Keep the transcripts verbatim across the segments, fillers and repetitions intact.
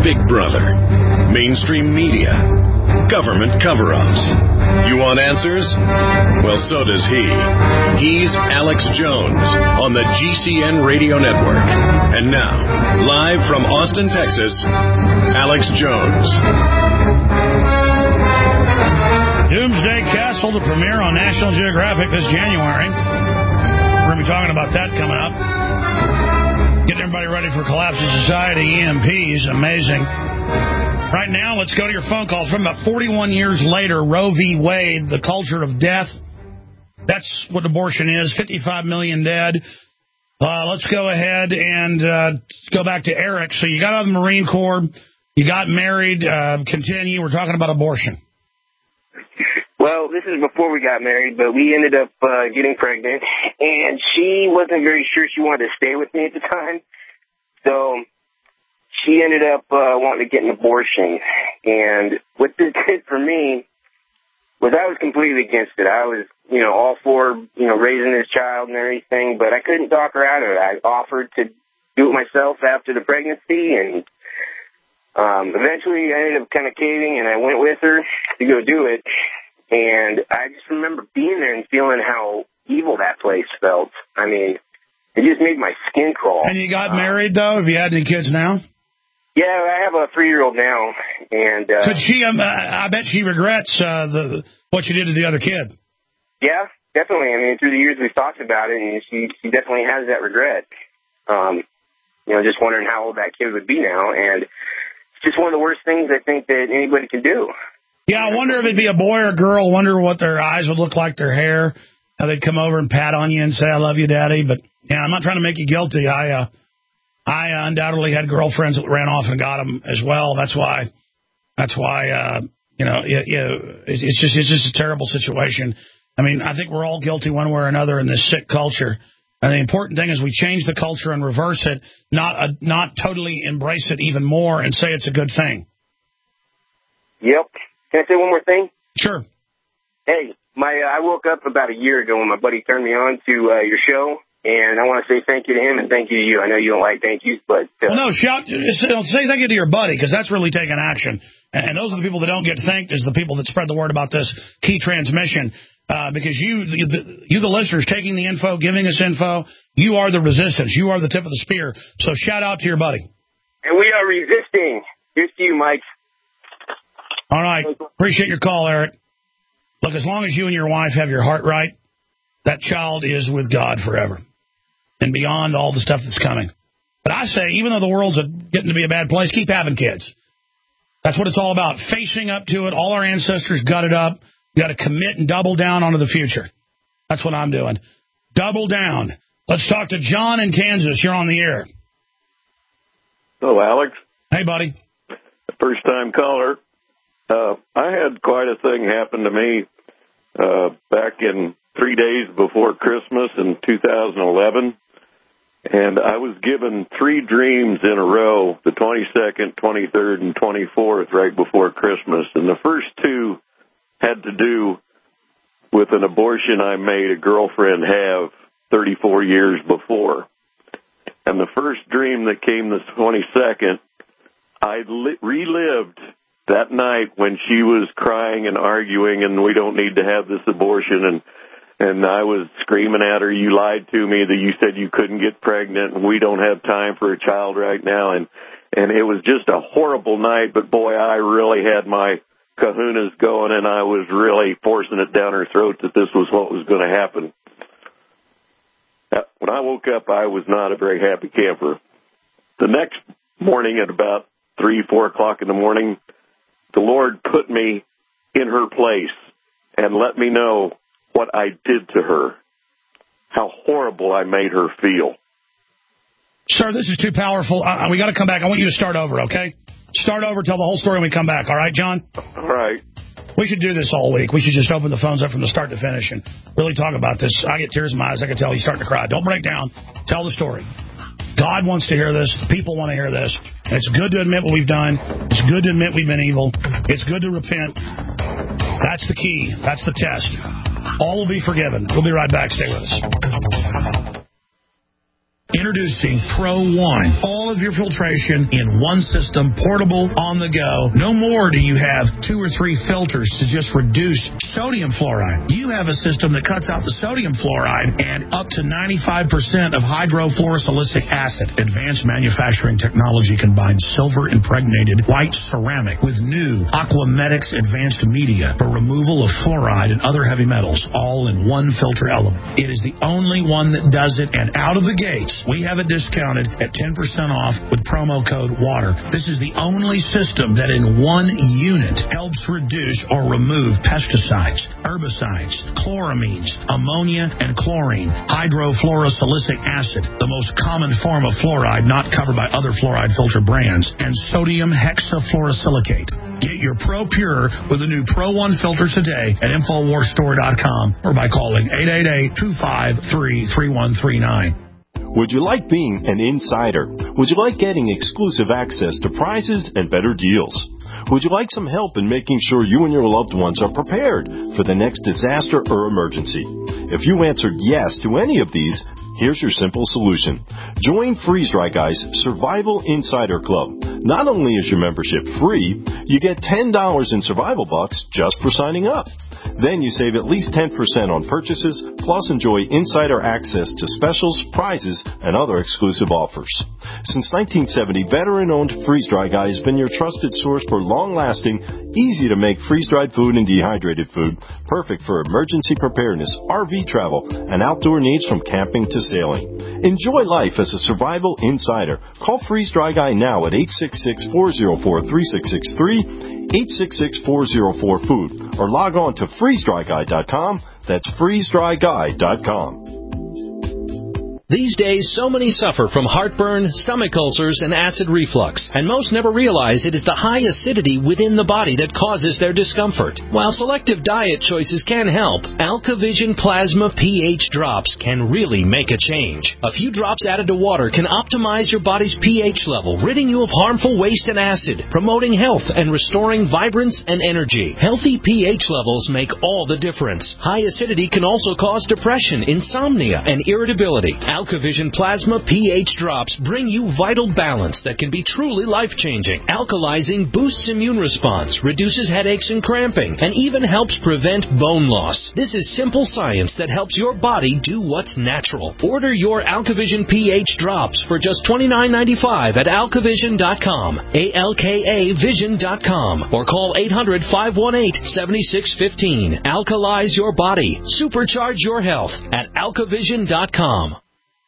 Big Brother, mainstream media, government cover-ups. You want answers? Well, so does he. He's Alex Jones on the G C N Radio Network. And now, live from Austin, Texas, Alex Jones. Doomsday Castle to premiere on National Geographic this January. We're going to be talking about that coming up. Getting everybody ready for Collapse of Society, E M Ps. Amazing. Right now, let's go to your phone calls. From about forty-one years later, Roe v. Wade, the culture of death. That's what abortion is. fifty-five million dead. Uh, let's go ahead and uh, go back to Eric. So you got out of the Marine Corps. You got married. Uh, continue. We're talking about abortion. Well, this is before we got married, but we ended up uh, getting pregnant, and she wasn't very sure she wanted to stay with me at the time. So she ended up uh, wanting to get an abortion. And what this did for me was I was completely against it. I was, you know, all for, you know, raising this child and everything, but I couldn't talk her out of it. I offered to do it myself after the pregnancy, and um, eventually I ended up kind of caving, and I went with her to go do it. And I just remember being there and feeling how evil that place felt. I mean, it just made my skin crawl. And you got um, married, though? Have you had any kids now? Yeah, I have a three-year-old now. And uh, could she? Um, I bet she regrets uh, the what you did to the other kid. Yeah, definitely. I mean, through the years we've talked about it, and she, she definitely has that regret. Um, you know, just wondering how old that kid would be now. And it's just one of the worst things I think that anybody can do. Yeah, I wonder if it'd be a boy or a girl. I wonder what their eyes would look like, their hair, how they'd come over and pat on you and say, I love you, Daddy. But, yeah, I'm not trying to make you guilty. I uh, I undoubtedly had girlfriends that ran off and got them as well. That's why, that's why uh, you know, it, it, it's just it's just a terrible situation. I mean, I think we're all guilty one way or another in this sick culture. And the important thing is we change the culture and reverse it, not uh, not totally embrace it even more and say it's a good thing. Yep. Can I say one more thing? Sure. Hey, my uh, I woke up about a year ago when my buddy turned me on to uh, your show, and I want to say thank you to him and thank you to you. I know you don't like thank yous, but... Uh, well, no, shout, say thank you to your buddy, because that's really taking action. And those are the people that don't get thanked, is the people that spread the word about this key transmission. Uh, because you, the, you, the listeners, taking the info, giving us info, you are the resistance. You are the tip of the spear. So shout out to your buddy. And we are resisting. Here's to you, Mike. All right. Appreciate your call, Eric. Look, as long as you and your wife have your heart right, that child is with God forever and beyond all the stuff that's coming. But I say, even though the world's a, getting to be a bad place, keep having kids. That's what it's all about, facing up to it. All our ancestors gutted up. You got to commit and double down onto the future. That's what I'm doing. Double down. Let's talk to John in Kansas. You're on the air. Hello, Alex. Hey, buddy. First-time caller. Uh, I had quite a thing happen to me uh, back in three days before Christmas in two thousand eleven, and I was given three dreams in a row, the twenty-second, twenty-third, and twenty-fourth, right before Christmas. And the first two had to do with an abortion I made a girlfriend have thirty-four years before. And the first dream that came the twenty-second, I li- relived that night when she was crying and arguing and we don't need to have this abortion, and and I was screaming at her, you lied to me, that you said you couldn't get pregnant and we don't have time for a child right now. And, and it was just a horrible night, but boy, I really had my kahunas going and I was really forcing it down her throat that this was what was going to happen. When I woke up, I was not a very happy camper. The next morning at about three, four o'clock in the morning, the Lord put me in her place and let me know what I did to her, how horrible I made her feel. Sir, this is too powerful. Uh, we got to come back. I want you to start over, okay? Start over, tell the whole story, and we come back. All right, John? All right. We should do this all week. We should just open the phones up from the start to finish and really talk about this. I get tears in my eyes. I can tell he's starting to cry. Don't break down. Tell the story. God wants to hear this. The people want to hear this. And it's good to admit what we've done. It's good to admit we've been evil. It's good to repent. That's the key. That's the test. All will be forgiven. We'll be right back. Stay with us. Introducing Pro One. All of your filtration in one system, portable, on the go. No more do you have two or three filters to just reduce sodium fluoride. You have a system that cuts out the sodium fluoride and up to ninety-five percent of hydrofluorosilicic acid. Advanced manufacturing technology combines silver-impregnated white ceramic with new Aquamedics advanced media for removal of fluoride and other heavy metals, all in one filter element. It is the only one that does it, and out of the gates, we have it discounted at ten percent off with promo code WATER. This is the only system that in one unit helps reduce or remove pesticides, herbicides, chloramines, ammonia, and chlorine, hydrofluorosilicic acid, the most common form of fluoride not covered by other fluoride filter brands, and sodium hexafluorosilicate. Get your Pro Pure with a new Pro One filter today at Infowars Store dot com or by calling eight eight eight, two five three, three one three nine. Would you like being an insider? Would you like getting exclusive access to prizes and better deals? Would you like some help in making sure you and your loved ones are prepared for the next disaster or emergency? If you answered yes to any of these, here's your simple solution. Join Freeze Dry Guy's Survival Insider Club. Not only is your membership free, you get ten dollars in survival bucks just for signing up. Then you save at least ten percent on purchases, plus enjoy insider access to specials, prizes, and other exclusive offers. Since nineteen seventy, veteran-owned Freeze Dry Guy has been your trusted source for long-lasting, easy-to-make freeze-dried food and dehydrated food, perfect for emergency preparedness, R V travel, and outdoor needs from camping to sailing. Enjoy life as a survival insider. Call Freeze Dry Guy now at eight six six, four zero four, three six six three, eight six six, four zero four, food, or log on to freeze dry guy dot com. That's freeze dry guy dot com. These days, so many suffer from heartburn, stomach ulcers, and acid reflux, and most never realize it is the high acidity within the body that causes their discomfort. While selective diet choices can help, AlkaVision Plasma pH drops can really make a change. A few drops added to water can optimize your body's pH level, ridding you of harmful waste and acid, promoting health and restoring vibrance and energy. Healthy pH levels make all the difference. High acidity can also cause depression, insomnia, and irritability. AlkaVision Plasma pH drops bring you vital balance that can be truly life-changing. Alkalizing boosts immune response, reduces headaches and cramping, and even helps prevent bone loss. This is simple science that helps your body do what's natural. Order your AlkaVision pH drops for just twenty-nine ninety-five at alka vision dot com, A L K A vision dot com, or call eight hundred, five one eight, seven six one five. Alkalize your body. Supercharge your health at alka vision dot com.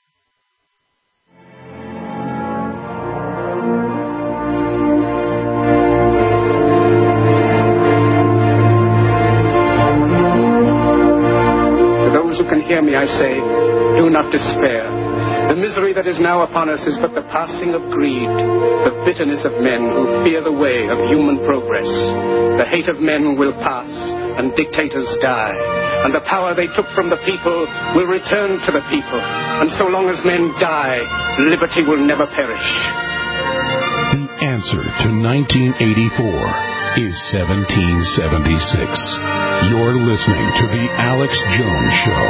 Who can hear me, I say, do not despair. The misery that is now upon us is but the passing of greed, the bitterness of men who fear the way of human progress. The hate of men will pass, and dictators die, and the power they took from the people will return to the people. And so long as men die, liberty will never perish. The answer to nineteen eighty-four is seventeen seventy-six. You're listening to The Alex Jones Show.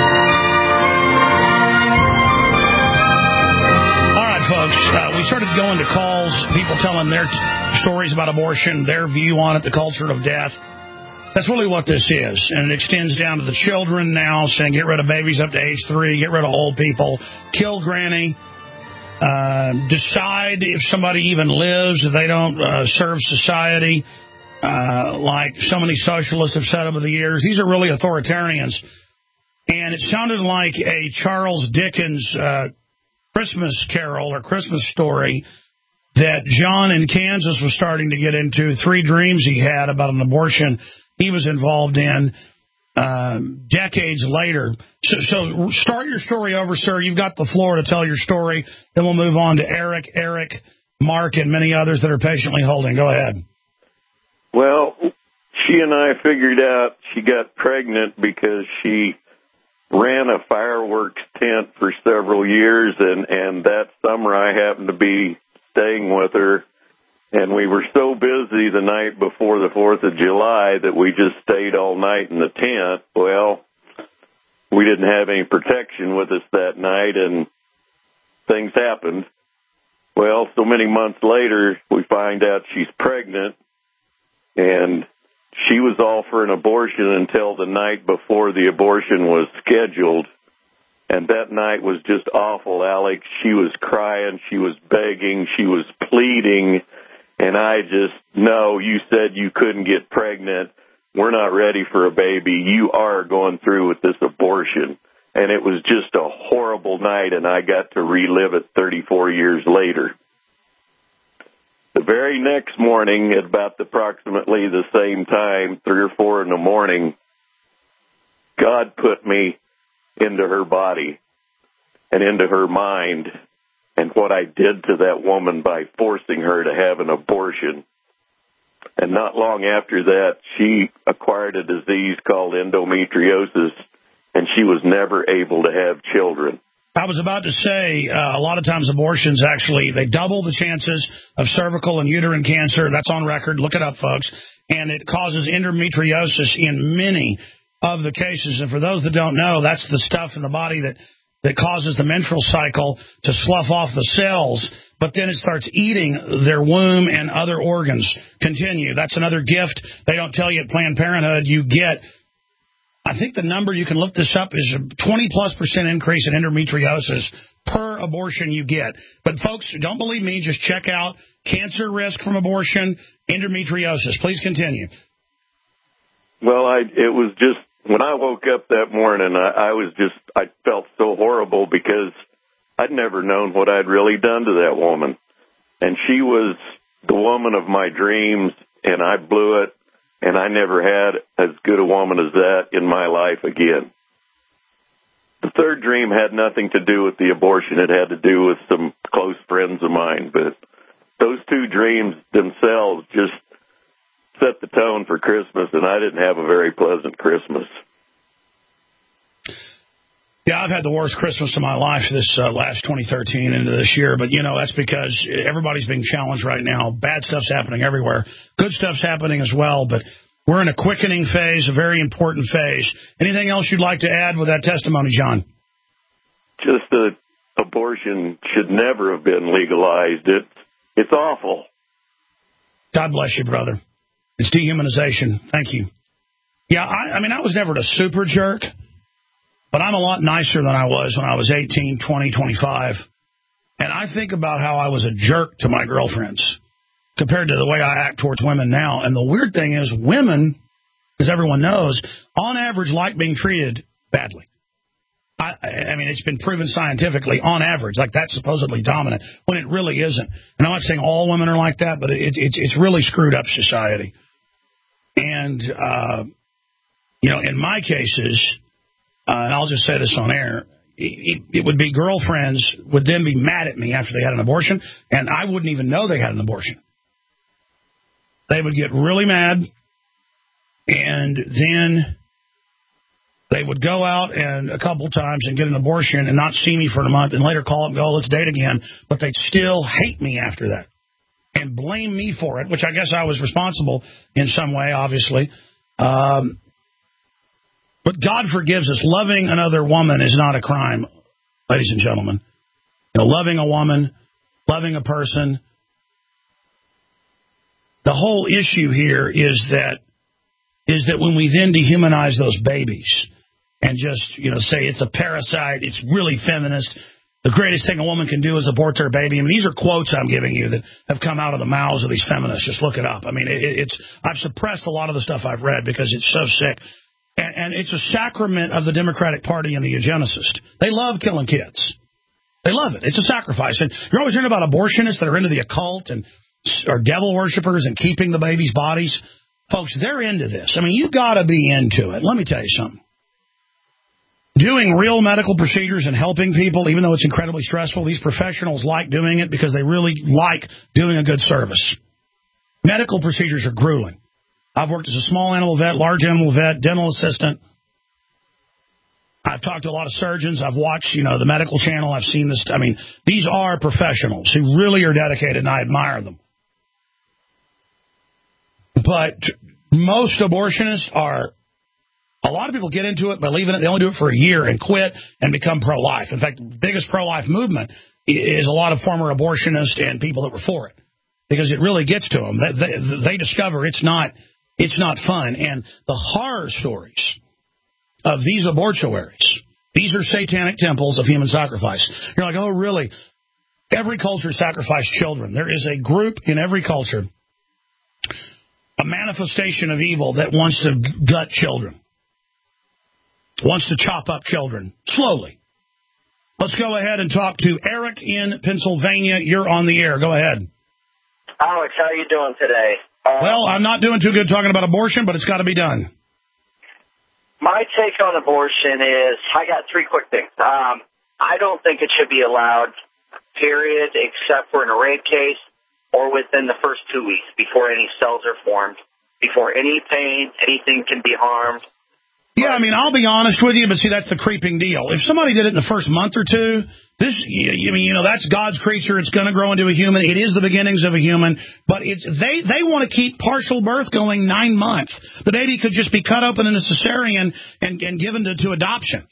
All right, folks, uh, we started going to calls, people telling their t- stories about abortion, their view on it, the culture of death. That's really what this is, and it extends down to the children now, saying get rid of babies up to age three, get rid of old people, kill granny, uh, decide if somebody even lives, if they don't uh, serve society. Uh, like so many socialists have said over the years. These are really authoritarians. And it sounded like a Charles Dickens uh, Christmas carol or Christmas story that John in Kansas was starting to get into, three dreams he had about an abortion he was involved in uh, decades later. So, so start your story over, sir. You've got the floor to tell your story. Then we'll move on to Eric, Eric, Mark, and many others that are patiently holding. Go ahead. Well, she and I figured out she got pregnant because she ran a fireworks tent for several years, and, and that summer I happened to be staying with her, and we were so busy the night before the fourth of July that we just stayed all night in the tent. Well, we didn't have any protection with us that night, and things happened. Well, so many months later, we find out she's pregnant, and she was all for an abortion until the night before the abortion was scheduled. And that night was just awful, Alex. She was crying, she was begging, she was pleading. And I just, no, you said you couldn't get pregnant. We're not ready for a baby. You are going through with this abortion. And it was just a horrible night, and I got to relive it thirty-four years later. The very next morning, at about approximately the same time, three or four in the morning, God put me into her body and into her mind, and what I did to that woman by forcing her to have an abortion. And not long after that, she acquired a disease called endometriosis, and she was never able to have children. I was about to say, uh, a lot of times abortions actually, they double the chances of cervical and uterine cancer. That's on record. Look it up, folks. And it causes endometriosis in many of the cases. And for those that don't know, that's the stuff in the body that, that causes the menstrual cycle to slough off the cells, but then it starts eating their womb and other organs. Continue. That's another gift they don't tell you at Planned Parenthood. You get, I think the number, you can look this up, is a twenty plus percent increase in endometriosis per abortion you get. But folks, don't believe me, just check out cancer risk from abortion, endometriosis. Please continue. Well, I, it was just, when I woke up that morning, I, I was just, I felt so horrible because I'd never known what I'd really done to that woman. And she was the woman of my dreams, and I blew it. And I never had as good a woman as that in my life again. The third dream had nothing to do with the abortion. It had to do with some close friends of mine. But those two dreams themselves just set the tone for Christmas, and I didn't have a very pleasant Christmas. Yeah, I've had the worst Christmas of my life this uh, last twenty thirteen into this year, but, you know, that's because everybody's being challenged right now. Bad stuff's happening everywhere. Good stuff's happening as well, but we're in a quickening phase, a very important phase. Anything else you'd like to add with that testimony, John? Just that abortion should never have been legalized. It's, it's awful. God bless you, brother. It's dehumanization. Thank you. Yeah, I, I mean, I was never a super jerk, but I'm a lot nicer than I was when I was eighteen, twenty, twenty-five. And I think about how I was a jerk to my girlfriends compared to the way I act towards women now. And the weird thing is women, as everyone knows, on average like being treated badly. I, I mean, it's been proven scientifically, on average, like that's supposedly dominant, when it really isn't. And I'm not saying all women are like that, but it, it, it's really screwed up society. And, uh, you know, in my cases... Uh, and I'll just say this on air, it, it would be girlfriends would then be mad at me after they had an abortion, and I wouldn't even know they had an abortion. They would get really mad, and then they would go out and a couple times and get an abortion and not see me for a month and later call up and go, let's date again, but they'd still hate me after that and blame me for it, which I guess I was responsible in some way, obviously. Um But God forgives us. Loving another woman is not a crime, ladies and gentlemen. You know, loving a woman, loving a person. The whole issue here is that is that when we then dehumanize those babies and just, you know, say it's a parasite, it's really feminist, the greatest thing a woman can do is abort their baby. I mean, these are quotes I'm giving you that have come out of the mouths of these feminists. Just look it up. I mean, it, it's I've suppressed a lot of the stuff I've read because it's so sick. And, and it's a sacrament of the Democratic Party and the eugenicist. They love killing kids. They love it. It's a sacrifice. And you're always hearing about abortionists that are into the occult and are devil worshippers and keeping the babies' bodies. Folks, they're into this. I mean, you got to be into it. Let me tell you something. Doing real medical procedures and helping people, even though it's incredibly stressful, these professionals like doing it because they really like doing a good service. Medical procedures are grueling. I've worked as a small animal vet, large animal vet, dental assistant. I've talked to a lot of surgeons. I've watched, you know, the medical channel. I've seen this. I mean, these are professionals who really are dedicated, and I admire them. But most abortionists are, a lot of people get into it by leaving it. They only do it for a year and quit and become pro-life. In fact, the biggest pro-life movement is a lot of former abortionists and people that were for it, because it really gets to them. They, they, they discover it's not it's not fun. And the horror stories of these abortuaries, these are satanic temples of human sacrifice. You're like, oh, really? Every culture sacrificed children. There is a group in every culture, a manifestation of evil that wants to gut children, wants to chop up children slowly. Let's go ahead and talk to Eric in Pennsylvania. You're on the air. Go ahead. Alex, how are you doing today? Uh, well, I'm not doing too good talking about abortion, but it's got to be done. My take on abortion is, I got three quick things. Um, I don't think it should be allowed, period, except for in a rape case or within the first two weeks before any cells are formed, before any pain, anything can be harmed. Yeah, I mean, I'll be honest with you, but see, that's the creeping deal. If somebody did it in the first month or two, this, I mean, you know, that's God's creature. It's going to grow into a human. It is the beginnings of a human. But it's they, they want to keep partial birth going nine months. The baby could just be cut open in a cesarean and, and given to, to adoption.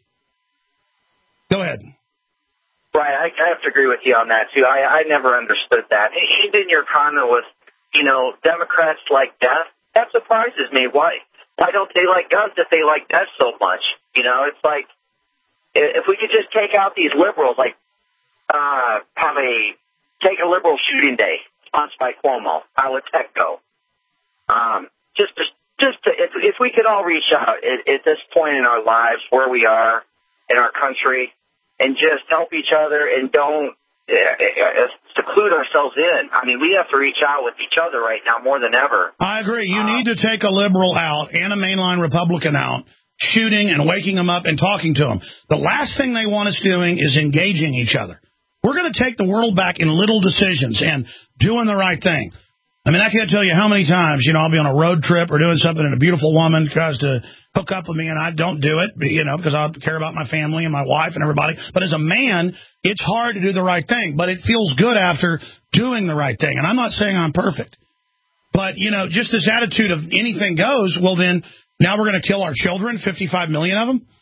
Go ahead. Right, I, I have to agree with you on that, too. I, I never understood that. Even your comment was, you know, Democrats like death. That surprises me. Why? Why don't they like guns if they like death so much? You know, it's like, if we could just take out these liberals, like, uh, have a, take a liberal shooting day, sponsored by Cuomo, how would that go? Um, just, just, just to, if, if we could all reach out at, at this point in our lives, where we are in our country, and just help each other and don't uh, seclude ourselves in. I mean, we have to reach out with each other right now more than ever. I agree. You um, need to take a liberal out and a mainline Republican out, shooting and waking them up and talking to them. The last thing they want us doing is engaging each other. We're going to take the world back in little decisions and doing the right thing. I mean, I can't tell you how many times, you know, I'll be on a road trip or doing something and a beautiful woman tries to hook up with me and I don't do it, you know, because I care about my family and my wife and everybody. But as a man, it's hard to do the right thing, but it feels good after doing the right thing. And I'm not saying I'm perfect, but, you know, just this attitude of anything goes, well, then now we're going to kill our children, fifty-five million of them.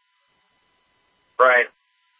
Right.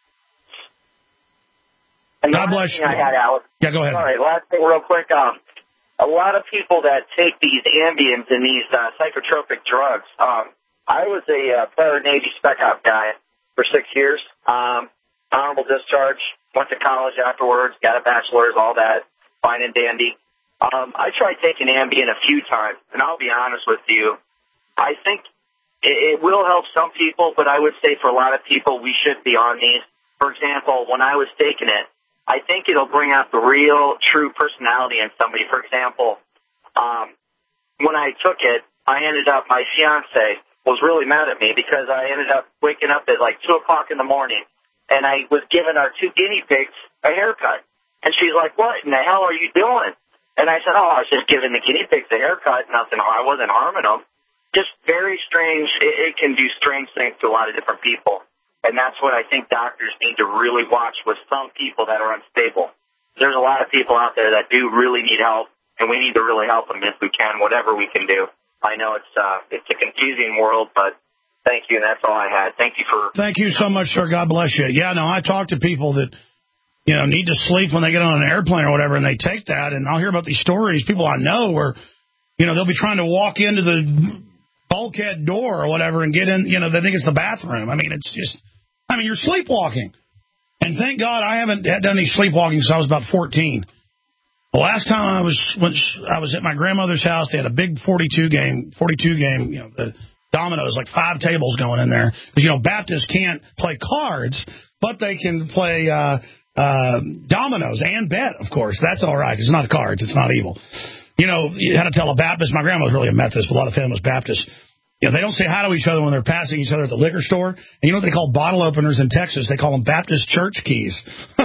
And God bless you. I had, Alex. Yeah, go ahead. All right, last thing real quick. Um, A lot of people that take these Ambiens and these uh, psychotropic drugs. Um, I was a uh, prior Navy spec op guy for six years. Um, honorable discharge. Went to college afterwards. Got a bachelor's. All that. Fine and dandy. Um, I tried taking Ambien a few times, and I'll be honest with you. I think it, it will help some people, but I would say for a lot of people, we should be on these. For example, when I was taking it, I think it'll bring out the real, true personality in somebody. For example, um, when I took it, I ended up, my fiance was really mad at me because I ended up waking up at like two o'clock in the morning, and I was giving our two guinea pigs a haircut. And she's like, what in the hell are you doing? And I said, oh, I was just giving the guinea pigs a haircut. Nothing, I wasn't harming them. Just very strange. It, it can do strange things to a lot of different people. And that's what I think doctors need to really watch with some people that are unstable. There's a lot of people out there that do really need help, and we need to really help them if we can, whatever we can do. I know it's uh, it's a confusing world, but thank you, and that's all I had. Thank you for... Thank you so much, sir. God bless you. Yeah, no, I talk to people that, you know, need to sleep when they get on an airplane or whatever, and they take that, and I'll hear about these stories, people I know where, you know, they'll be trying to walk into the bulkhead door or whatever and get in, you know, they think it's the bathroom. I mean, it's just... I mean, you're sleepwalking. And thank God I haven't done any sleepwalking since I was about fourteen. The last time I was when I was at my grandmother's house, they had a big forty-two game, forty-two game, you know, the dominoes, like five tables going in there. Because, you know, Baptists can't play cards, but they can play uh, uh, dominoes and bet, of course. That's all right. It's not cards. It's not evil. You know, you had to tell a Baptist. My grandma was really a Methodist, but a lot of family was Baptist. You know, they don't say hi to each other when they're passing each other at the liquor store. And you know what they call bottle openers in Texas? They call them Baptist church keys.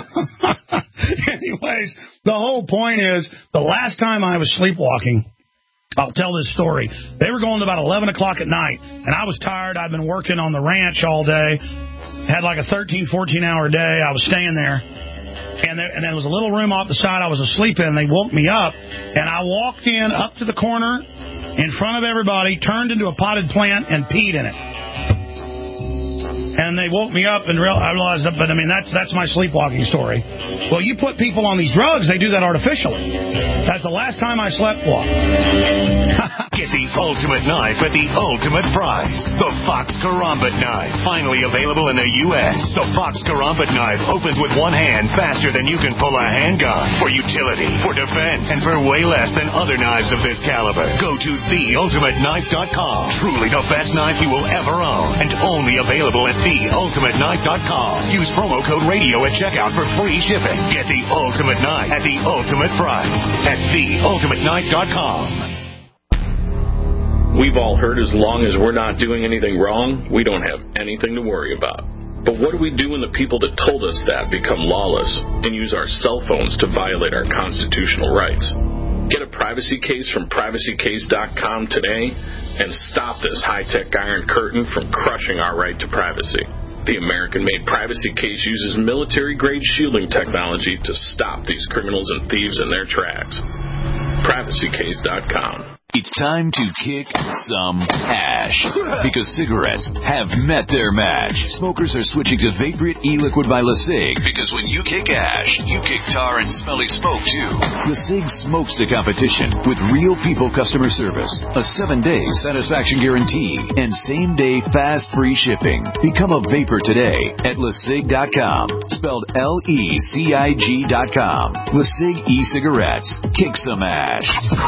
Anyways, the whole point is, the last time I was sleepwalking, I'll tell this story. They were going to about eleven o'clock at night, and I was tired. I'd been working on the ranch all day, had like a thirteen, fourteen-hour day. I was staying there, and there, and there was a little room off the side I was asleep in. They woke me up, and I walked in up to the corner in front of everybody, turned into a potted plant, and peed in it. And they woke me up and real, I realized that, but I mean, that's that's my sleepwalking story. Well, you put people on these drugs, they do that artificially. That's the last time I slept walk. Get the ultimate knife at the ultimate price. The Fox Karambit knife, finally available in the U S The Fox Karambit knife opens with one hand faster than you can pull a handgun. For utility, for defense, and for way less than other knives of this caliber. Go to the ultimate knife dot com. Truly the best knife you will ever own, and only available at the ultimate knife dot com. Use promo code radio at checkout for free shipping. Get the ultimate knife at the ultimate price at the ultimate knife dot com. We've all heard as long as we're not doing anything wrong, we don't have anything to worry about. But what do we do when the people that told us that become lawless and use our cell phones to violate our constitutional rights? Get a privacy case from privacy case dot com today and stop this high-tech iron curtain from crushing our right to privacy. The American-made privacy case uses military-grade shielding technology to stop these criminals and thieves in their tracks. privacy case dot com. It's time to kick some ash, because cigarettes have met their match. Smokers are switching to Vaporite e-liquid by LeSig, because when you kick ash, you kick tar and smelly smoke too. LeSig smokes the competition with real people customer service, a seven-day satisfaction guarantee, and same-day fast free shipping. Become a vapor today at LeSig dot com, spelled L E C I G dot com. LeSig e-cigarettes. Kick some ash.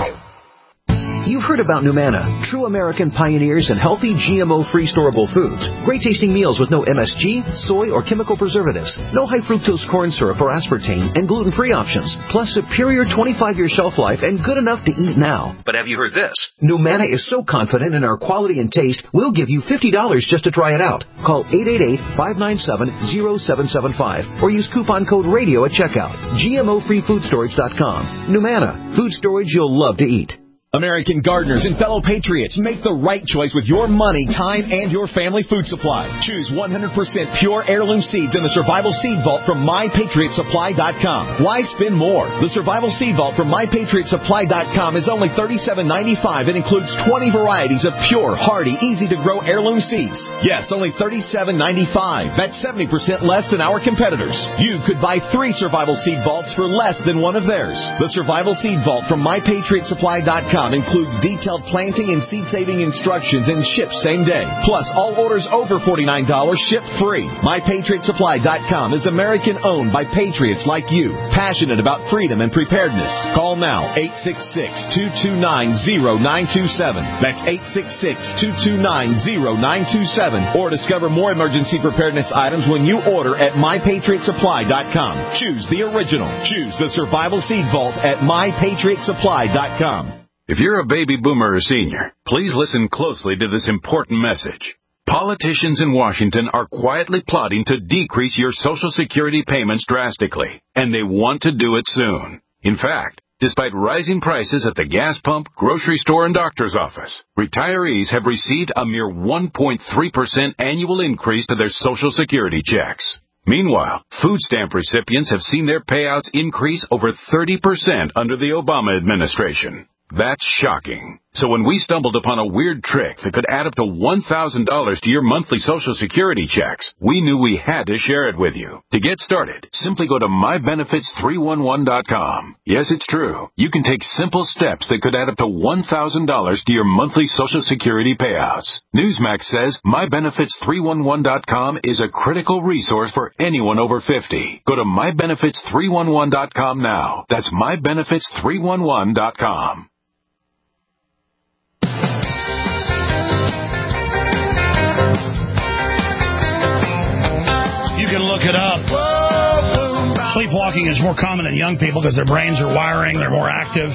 You've heard about Numana, true American pioneers in healthy G M O-free storable foods. Great-tasting meals with no M S G, soy, or chemical preservatives. No high-fructose corn syrup or aspartame, and gluten-free options. Plus superior twenty-five-year shelf life and good enough to eat now. But have you heard this? Numana is so confident in our quality and taste, we'll give you fifty dollars just to try it out. Call eight eight eight, five nine seven, zero seven seven five or use coupon code RADIO at checkout. G M O free food storage dot com. Numana, food storage you'll love to eat. American gardeners and fellow patriots, make the right choice with your money, time, and your family food supply. Choose one hundred percent pure heirloom seeds in the Survival Seed Vault from my patriot supply dot com. Why spend more? The Survival Seed Vault from my patriot supply dot com is only thirty-seven ninety-five and includes twenty varieties of pure, hardy, easy-to-grow heirloom seeds. Yes, only thirty-seven ninety-five. That's seventy percent less than our competitors. You could buy three Survival Seed Vaults for less than one of theirs. The Survival Seed Vault from my patriot supply dot com includes detailed planting and seed-saving instructions and ships same day. Plus, all orders over forty-nine dollars ship free. my patriot supply dot com is American-owned by patriots like you, passionate about freedom and preparedness. Call now, eight six six, two two nine, zero nine two seven. That's eight six six, two two nine, zero nine two seven. Or discover more emergency preparedness items when you order at my patriot supply dot com. Choose the original. Choose the Survival Seed Vault at my patriot supply dot com. If you're a baby boomer or senior, please listen closely to this important message. Politicians in Washington are quietly plotting to decrease your Social Security payments drastically, and they want to do it soon. In fact, despite rising prices at the gas pump, grocery store, and doctor's office, retirees have received a mere one point three percent annual increase to their Social Security checks. Meanwhile, food stamp recipients have seen their payouts increase over thirty percent under the Obama administration. That's shocking. So when we stumbled upon a weird trick that could add up to one thousand dollars to your monthly Social Security checks, we knew we had to share it with you. To get started, simply go to my benefits three one one dot com. Yes, it's true. You can take simple steps that could add up to one thousand dollars to your monthly Social Security payouts. Newsmax says my benefits three one one dot com is a critical resource for anyone over fifty. Go to my benefits three one one dot com now. That's my benefits three one one dot com. You can look it up. Sleepwalking is more common in young people because their brains are wiring, they're more active.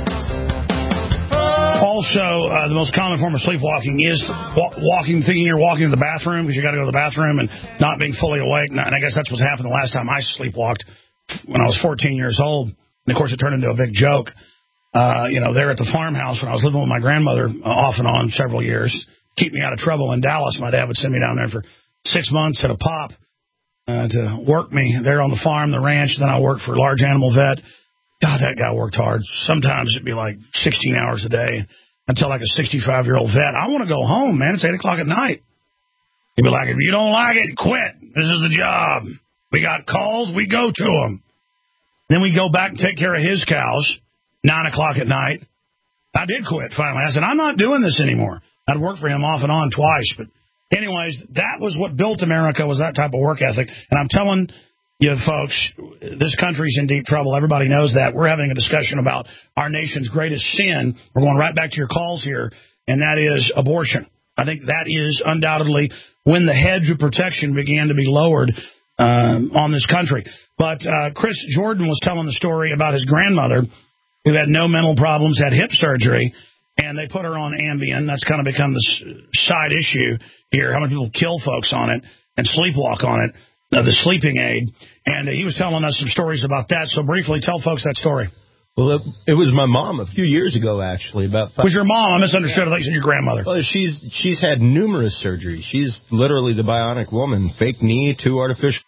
Also, uh, the most common form of sleepwalking is wa- walking, thinking you're walking to the bathroom because you got to go to the bathroom and not being fully awake. And I guess that's what happened the last time I sleepwalked when I was fourteen years old. And, of course, it turned into a big joke. Uh, you know, there at the farmhouse when I was living with my grandmother uh, off and on several years, keep me out of trouble in Dallas. My dad would send me down there for six months at a pop. Uh, to work me there on the farm, the ranch. Then I worked for a large animal vet. God, that guy worked hard. Sometimes it'd be like sixteen hours a day. I'd tell like a sixty-five-year-old vet, I want to go home, man. It's eight o'clock at night. He'd be like, if you don't like it, quit. This is the job. We got calls, we go to them. Then we go back and take care of his cows, nine o'clock at night. I did quit, finally. I said, I'm not doing this anymore. I'd worked for him off and on twice. But anyways, that was what built America, was that type of work ethic. And I'm telling you folks, this country's in deep trouble. Everybody knows that. We're having a discussion about our nation's greatest sin. We're going right back to your calls here, and that is abortion. I think that is undoubtedly when the hedge of protection began to be lowered um, on this country. But uh, Chris Jordan was telling the story about his grandmother who had no mental problems, had hip surgery, and they put her on Ambien. That's kind of become the side issue here, how many people kill folks on it and sleepwalk on it, uh, the sleeping aid. And uh, he was telling us some stories about that. So briefly, tell folks that story. Well, it, it was my mom a few years ago, actually. About five was your mom? I misunderstood. I thought you said your grandmother. Well, she's she's had numerous surgeries. She's literally the bionic woman. Fake knee, two artificial.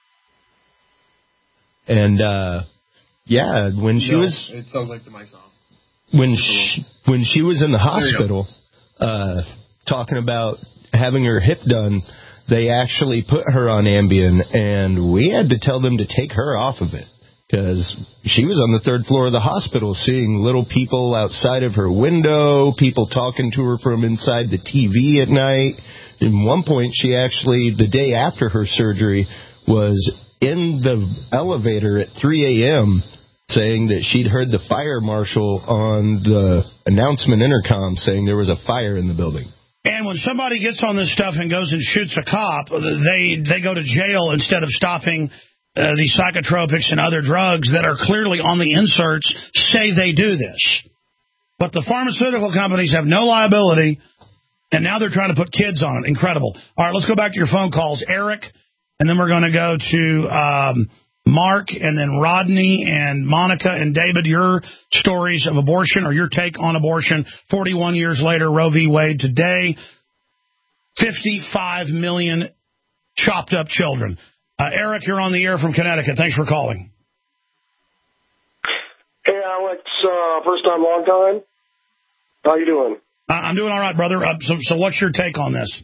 And, uh, yeah, when she no, was... It sounds like to my song. When she, when she was in the hospital, uh, talking about having her hip done, they actually put her on Ambien, and we had to tell them to take her off of it. Because she was on the third floor of the hospital seeing little people outside of her window, people talking to her from inside the T V at night. At one point, she actually, the day after her surgery, was in the elevator at three a.m. saying that she'd heard the fire marshal on the announcement intercom saying there was a fire in the building. And when somebody gets on this stuff and goes and shoots a cop, they, they go to jail instead of stopping Uh, these psychotropics and other drugs that are clearly on the inserts say they do this. But the pharmaceutical companies have no liability, and now they're trying to put kids on it. Incredible. All right, let's go back to your phone calls. Eric, and then we're going to go to um, Mark, and then Rodney, and Monica, and David. Your stories of abortion or your take on abortion forty-one years later, Roe v. Wade today, fifty-five million chopped up children. Uh, Eric, you're on the air from Connecticut. Thanks for calling. Hey, Alex. Uh, first time, long time. How you doing? Uh, I'm doing all right, brother. Uh, so, so what's your take on this?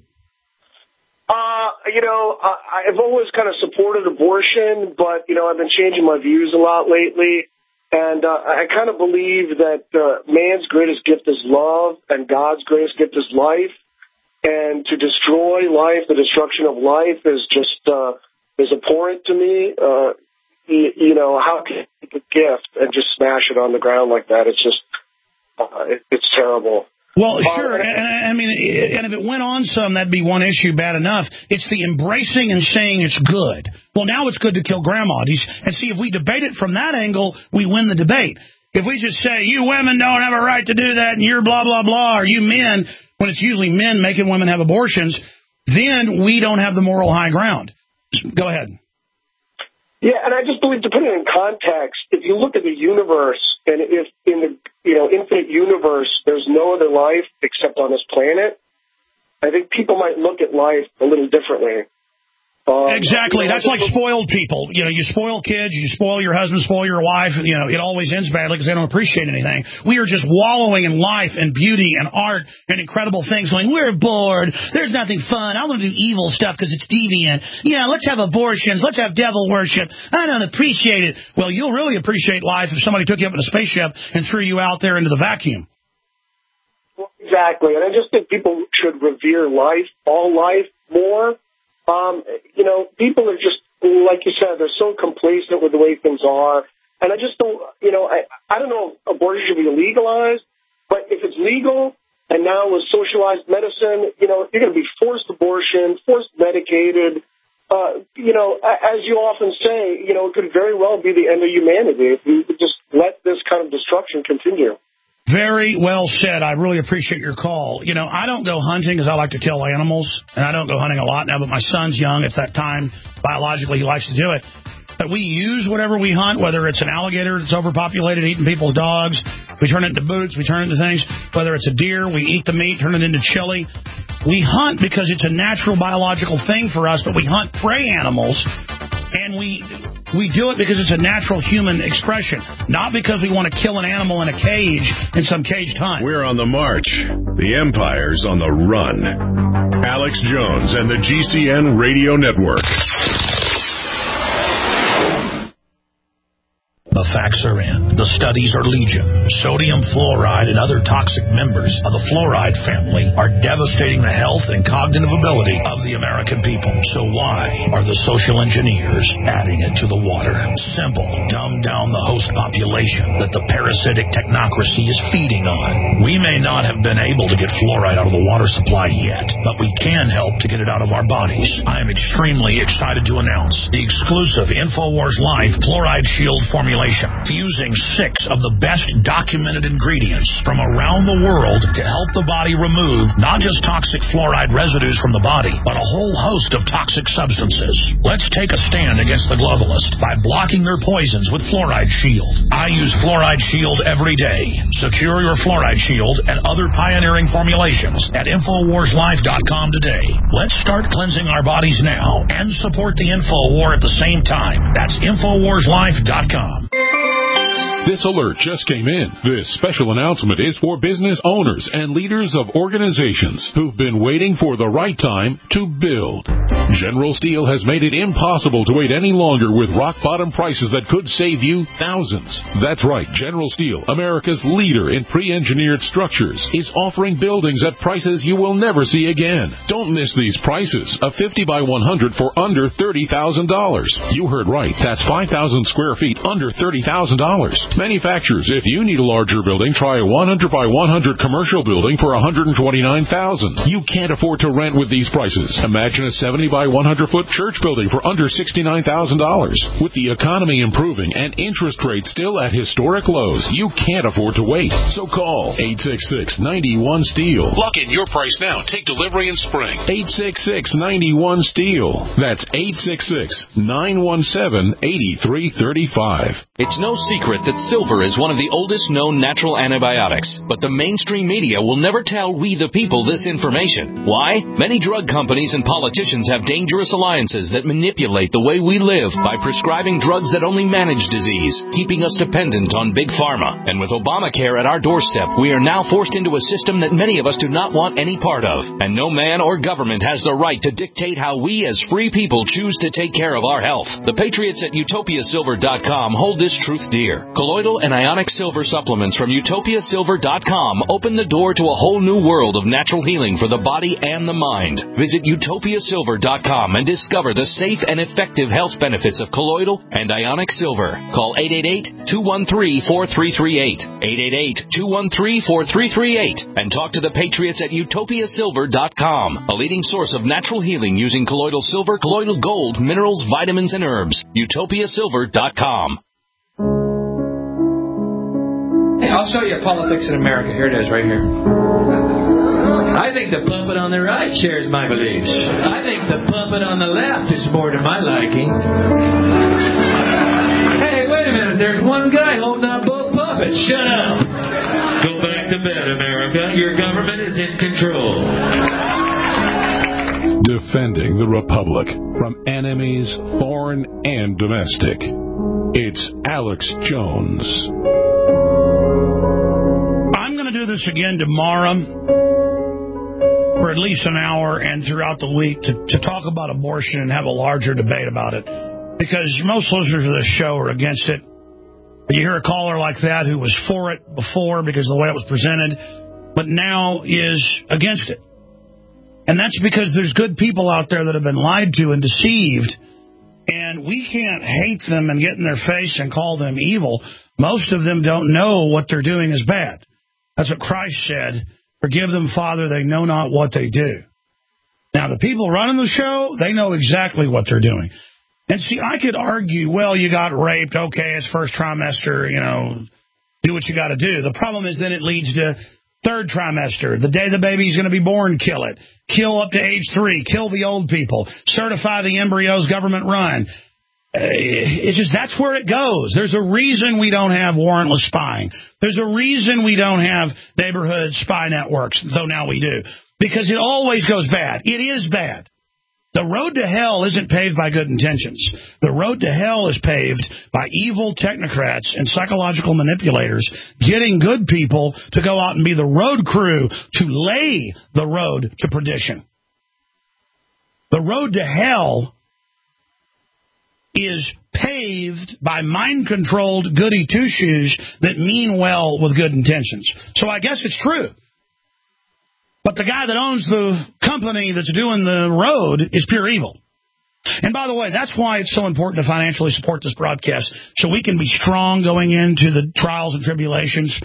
Uh, you know, I, I've always kind of supported abortion, but, you know, I've been changing my views a lot lately. And uh, I kind of believe that uh, man's greatest gift is love, and God's greatest gift is life. And to destroy life, the destruction of life is just... Uh, is abhorrent to me. Uh, you, you know, how can you take a gift and just smash it on the ground like that? It's just, uh, it, it's terrible. Well, sure, and, and I mean, and if it went on some, that'd be one issue bad enough. It's the embracing and saying it's good. Well, now it's good to kill grandma. And see, if we debate it from that angle, we win the debate. If we just say, you women don't have a right to do that, and you're blah, blah, blah, or you men, when it's usually men making women have abortions, then we don't have the moral high ground. Go ahead. Yeah, and I just believe, to put it in context, if you look at the universe, and if in the you know infinite universe there's no other life except on this planet, I think people might look at life a little differently. Um, exactly. You know, That's like spoiled people. You know, you spoil kids, you spoil your husband, spoil your wife. You know, it always ends badly because they don't appreciate anything. We are just wallowing in life and beauty and art and incredible things going, we're bored. There's nothing fun. I want to do evil stuff because it's deviant. Yeah, let's have abortions. Let's have devil worship. I don't appreciate it. Well, you'll really appreciate life if somebody took you up in a spaceship and threw you out there into the vacuum. Well, exactly. And I just think people should revere life, all life, more. Um, you know, people are just, like you said, they're so complacent with the way things are. And I just don't, you know, I, I don't know if abortion should be legalized, but if it's legal and now with socialized medicine, you know, you're going to be forced abortion, forced medicated. Uh, you know, as you often say, you know, it could very well be the end of humanity if we could just let this kind of destruction continue. Very well said. I really appreciate your call. You know, I don't go hunting because I like to kill animals, and I don't go hunting a lot now, but my son's young. It's that time. Biologically, he likes to do it. But we use whatever we hunt, whether it's an alligator that's overpopulated, eating people's dogs. We turn it into boots. We turn it into things. Whether it's a deer, we eat the meat, turn it into chili. We hunt because it's a natural biological thing for us, but we hunt prey animals, and we... We do it because it's a natural human expression, not because we want to kill an animal in a cage in some caged hunt. We're on the march. The Empire's on the run. Alex Jones and the G C N Radio Network. The facts are in. The studies are legion. Sodium fluoride and other toxic members of the fluoride family are devastating the health and cognitive ability of the American people. So why are the social engineers adding it to the water? Simple. Dumb down the host population that the parasitic technocracy is feeding on. We may not have been able to get fluoride out of the water supply yet, but we can help to get it out of our bodies. I am extremely excited to announce the exclusive InfoWars Life Fluoride Shield formulation, fusing six of the best documented ingredients from around the world to help the body remove not just toxic fluoride residues from the body, but a whole host of toxic substances. Let's take a stand against the globalists by blocking their poisons with Fluoride Shield. I use Fluoride Shield every day. Secure your Fluoride Shield and other pioneering formulations at Infowars Life dot com today. Let's start cleansing our bodies now and support the Info War at the same time. That's Infowars Life dot com. This alert just came in. This special announcement is for business owners and leaders of organizations who've been waiting for the right time to build. General Steel has made it impossible to wait any longer with rock-bottom prices that could save you thousands. That's right, General Steel, America's leader in pre-engineered structures, is offering buildings at prices you will never see again. Don't miss these prices. A fifty by one hundred for under thirty thousand dollars. You heard right. That's five thousand square feet under thirty thousand dollars. Manufacturers, if you need a larger building, try a one hundred by one hundred commercial building for one hundred twenty-nine thousand dollars. You can't afford to rent with these prices. Imagine a seventy by one hundred foot church building for under sixty-nine thousand dollars. With the economy improving and interest rates still at historic lows, you can't afford to wait. So call eight six six, nine one, STEEL. Lock in your price now. Take delivery in spring. eight six six, nine one, STEEL. That's eight six six, nine one seven, eight three three five. It's no secret that silver is one of the oldest known natural antibiotics, but the mainstream media will never tell we the people this information. Why? Many drug companies and politicians have dangerous alliances that manipulate the way we live by prescribing drugs that only manage disease, keeping us dependent on big pharma. And with Obamacare at our doorstep, we are now forced into a system that many of us do not want any part of. And no man or government has the right to dictate how we as free people choose to take care of our health. The patriots at Utopia Silver dot com hold this truth dear. Colloidal and ionic silver supplements from Utopia Silver dot com open the door to a whole new world of natural healing for the body and the mind. Visit Utopia Silver dot com and discover the safe and effective health benefits of colloidal and ionic silver. Call eight eight eight, two one three, four three three eight, eight eight eight, two one three, four three three eight, and talk to the patriots at Utopia Silver dot com, a leading source of natural healing using colloidal silver, colloidal gold, minerals, vitamins, and herbs. Utopia Silver dot com. Hey, I'll show you politics in America. Here it is, right here. I think the puppet on the right shares my beliefs. I think the puppet on the left is more to my liking. Hey, wait a minute. There's one guy holding up both puppets. Shut up. Go back to bed, America. Your government is in control. Defending the Republic from enemies, foreign and domestic. It's Alex Jones. I'm going to do this again tomorrow for at least an hour and throughout the week to, to talk about abortion and have a larger debate about it. Because most listeners of this show are against it. You hear a caller like that who was for it before because of the way it was presented, but now is against it. And that's because there's good people out there that have been lied to and deceived, and we can't hate them and get in their face and call them evil. Most of them don't know what they're doing is bad. That's what Christ said. Forgive them, Father, they know not what they do. Now, the people running the show, they know exactly what they're doing. And see, I could argue, well, you got raped, okay, it's first trimester, you know, do what you got to do. The problem is then it leads to third trimester, the day the baby's going to be born, kill it. Kill up to age three, kill the old people, certify the embryos government run. Uh, it's just, that's where it goes. There's a reason we don't have warrantless spying. There's a reason we don't have neighborhood spy networks, though now we do. Because it always goes bad. It is bad. The road to hell isn't paved by good intentions. The road to hell is paved by evil technocrats and psychological manipulators getting good people to go out and be the road crew to lay the road to perdition. The road to hell is paved by mind-controlled goody two-shoes that mean well with good intentions. So I guess it's true. But the guy that owns the company that's doing the road is pure evil. And by the way, that's why it's so important to financially support this broadcast, so we can be strong going into the trials and tribulations,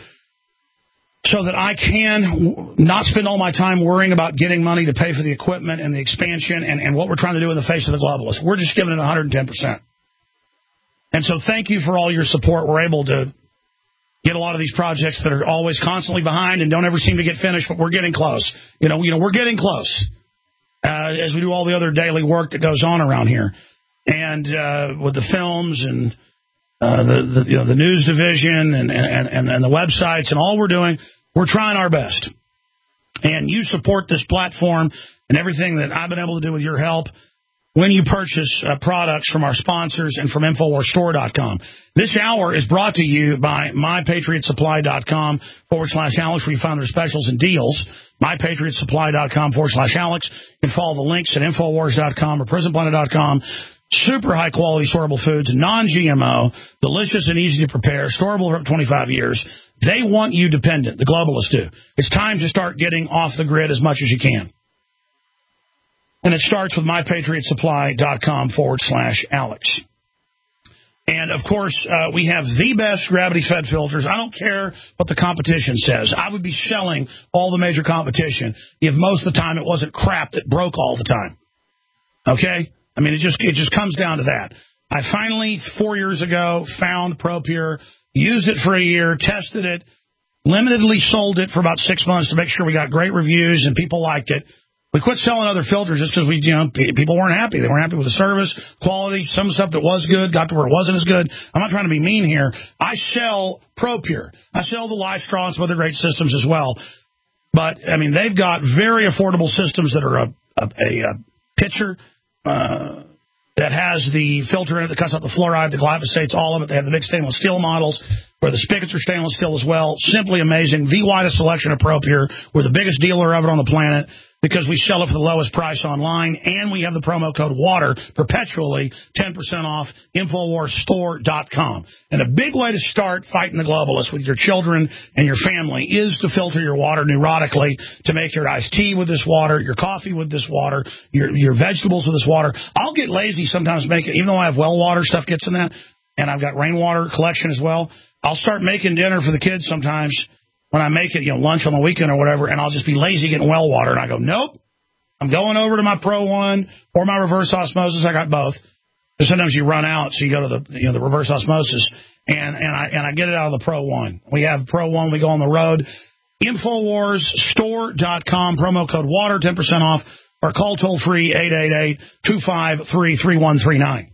so that I can not spend all my time worrying about getting money to pay for the equipment and the expansion and, and what we're trying to do in the face of the globalists. We're just giving it one hundred ten percent. And so thank you for all your support. We're able to get a lot of these projects that are always constantly behind and don't ever seem to get finished, but we're getting close. You know, you know, we're getting close uh, as we do all the other daily work that goes on around here. And uh, with the films and uh, the, the you know the news division and, and, and, and the websites and all we're doing, we're trying our best. And you support this platform and everything that I've been able to do with your help when you purchase uh, products from our sponsors and from Infowars Store dot com. This hour is brought to you by My Patriot Supply dot com forward slash Alex, where you find their specials and deals. My Patriot Supply dot com forward slash Alex. You can follow the links at Infowars dot com or Prison Planet dot com. Super high-quality storable foods, non-G M O, delicious and easy to prepare, storable for up to twenty-five years. They want you dependent. The globalists do. It's time to start getting off the grid as much as you can. And it starts with My Patriot Supply dot com forward slash Alex. And, of course, uh, we have the best gravity-fed filters. I don't care what the competition says. I would be selling all the major competition if most of the time it wasn't crap that broke all the time. Okay? I mean, it just it just comes down to that. I finally, four years ago, found ProPure, used it for a year, tested it, limitedly sold it for about six months to make sure we got great reviews and people liked it. We quit selling other filters just because we, you know, people weren't happy. They weren't happy with the service, quality, some stuff that was good got to where it wasn't as good. I'm not trying to be mean here. I sell ProPure. I sell the Life Straw and some other great systems as well. But, I mean, they've got very affordable systems that are a, a, a, a pitcher uh, that has the filter in it that cuts out the fluoride, the glyphosates, all of it. They have the big stainless steel models where the spigots are stainless steel as well. Simply amazing. The widest selection of ProPure. We're the biggest dealer of it on the planet, because we sell it for the lowest price online, and we have the promo code WATER perpetually, ten percent off, Infowars Store dot com. And a big way to start fighting the globalists with your children and your family is to filter your water neurotically, to make your iced tea with this water, your coffee with this water, your your vegetables with this water. I'll get lazy sometimes making, even though I have well water, stuff gets in that, and I've got rainwater collection as well. I'll start making dinner for the kids sometimes when I make it, you know, lunch on the weekend or whatever, and I'll just be lazy getting well water. And I go, nope, I'm going over to my Pro One or my reverse osmosis. I got both. Because sometimes you run out, so you go to the, you know, the reverse osmosis, and, and I and I get it out of the Pro One. We have Pro One. We go on the road. Infowars Store dot com, promo code WATER, ten percent off, or call toll-free eight eight eight, two five three, three one three nine.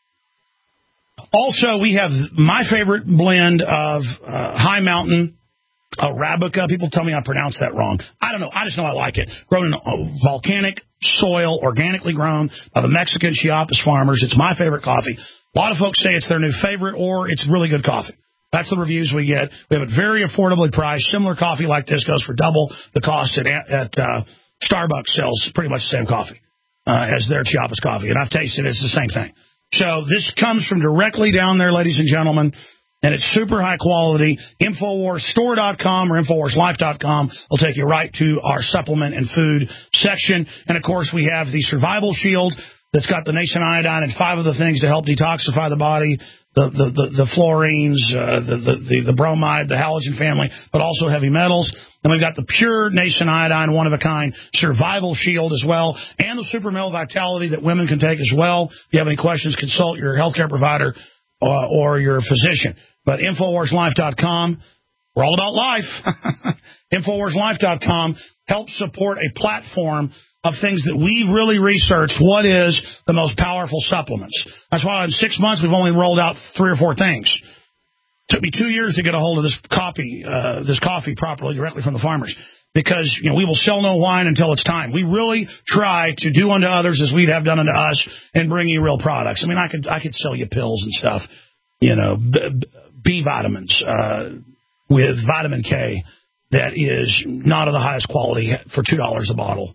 Also, we have my favorite blend of uh, High Mountain Arabica. People tell me I pronounce that wrong. I don't know. I just know I like it. Grown in uh, volcanic soil, organically grown by the Mexican Chiapas farmers. It's my favorite coffee. A lot of folks say it's their new favorite or it's really good coffee. That's the reviews we get. We have it very affordably priced. Similar coffee like this goes for double the cost at, at uh, Starbucks sells pretty much the same coffee uh, as their Chiapas coffee. And I've tasted it. It's the same thing. So this comes from directly down there, ladies and gentlemen. And it's super high quality. Infowars Store dot com or Infowars Life dot com will take you right to our supplement and food section. And, of course, we have the Survival Shield that's got the Nascent Iodine and five of the things to help detoxify the body, the the, the, the fluorines, uh, the, the, the, the bromide, the halogen family, but also heavy metals. And we've got the pure Nascent Iodine, one-of-a-kind Survival Shield as well, and the Super Male Vitality that women can take as well. If you have any questions, consult your healthcare provider uh, or your physician. But Infowars Life dot com, we're all about life. Infowars Life dot com helps support a platform of things that we've really researched. What is the most powerful supplements? That's why in six months we've only rolled out three or four things. It took me two years to get a hold of this coffee, uh, this coffee properly, directly from the farmers. Because, you know, we will sell no wine until it's time. We really try to do unto others as we'd have done unto us and bring you real products. I mean, I could I could sell you pills and stuff, you know, b- b- B vitamins uh, with vitamin K that is not of the highest quality for two dollars a bottle.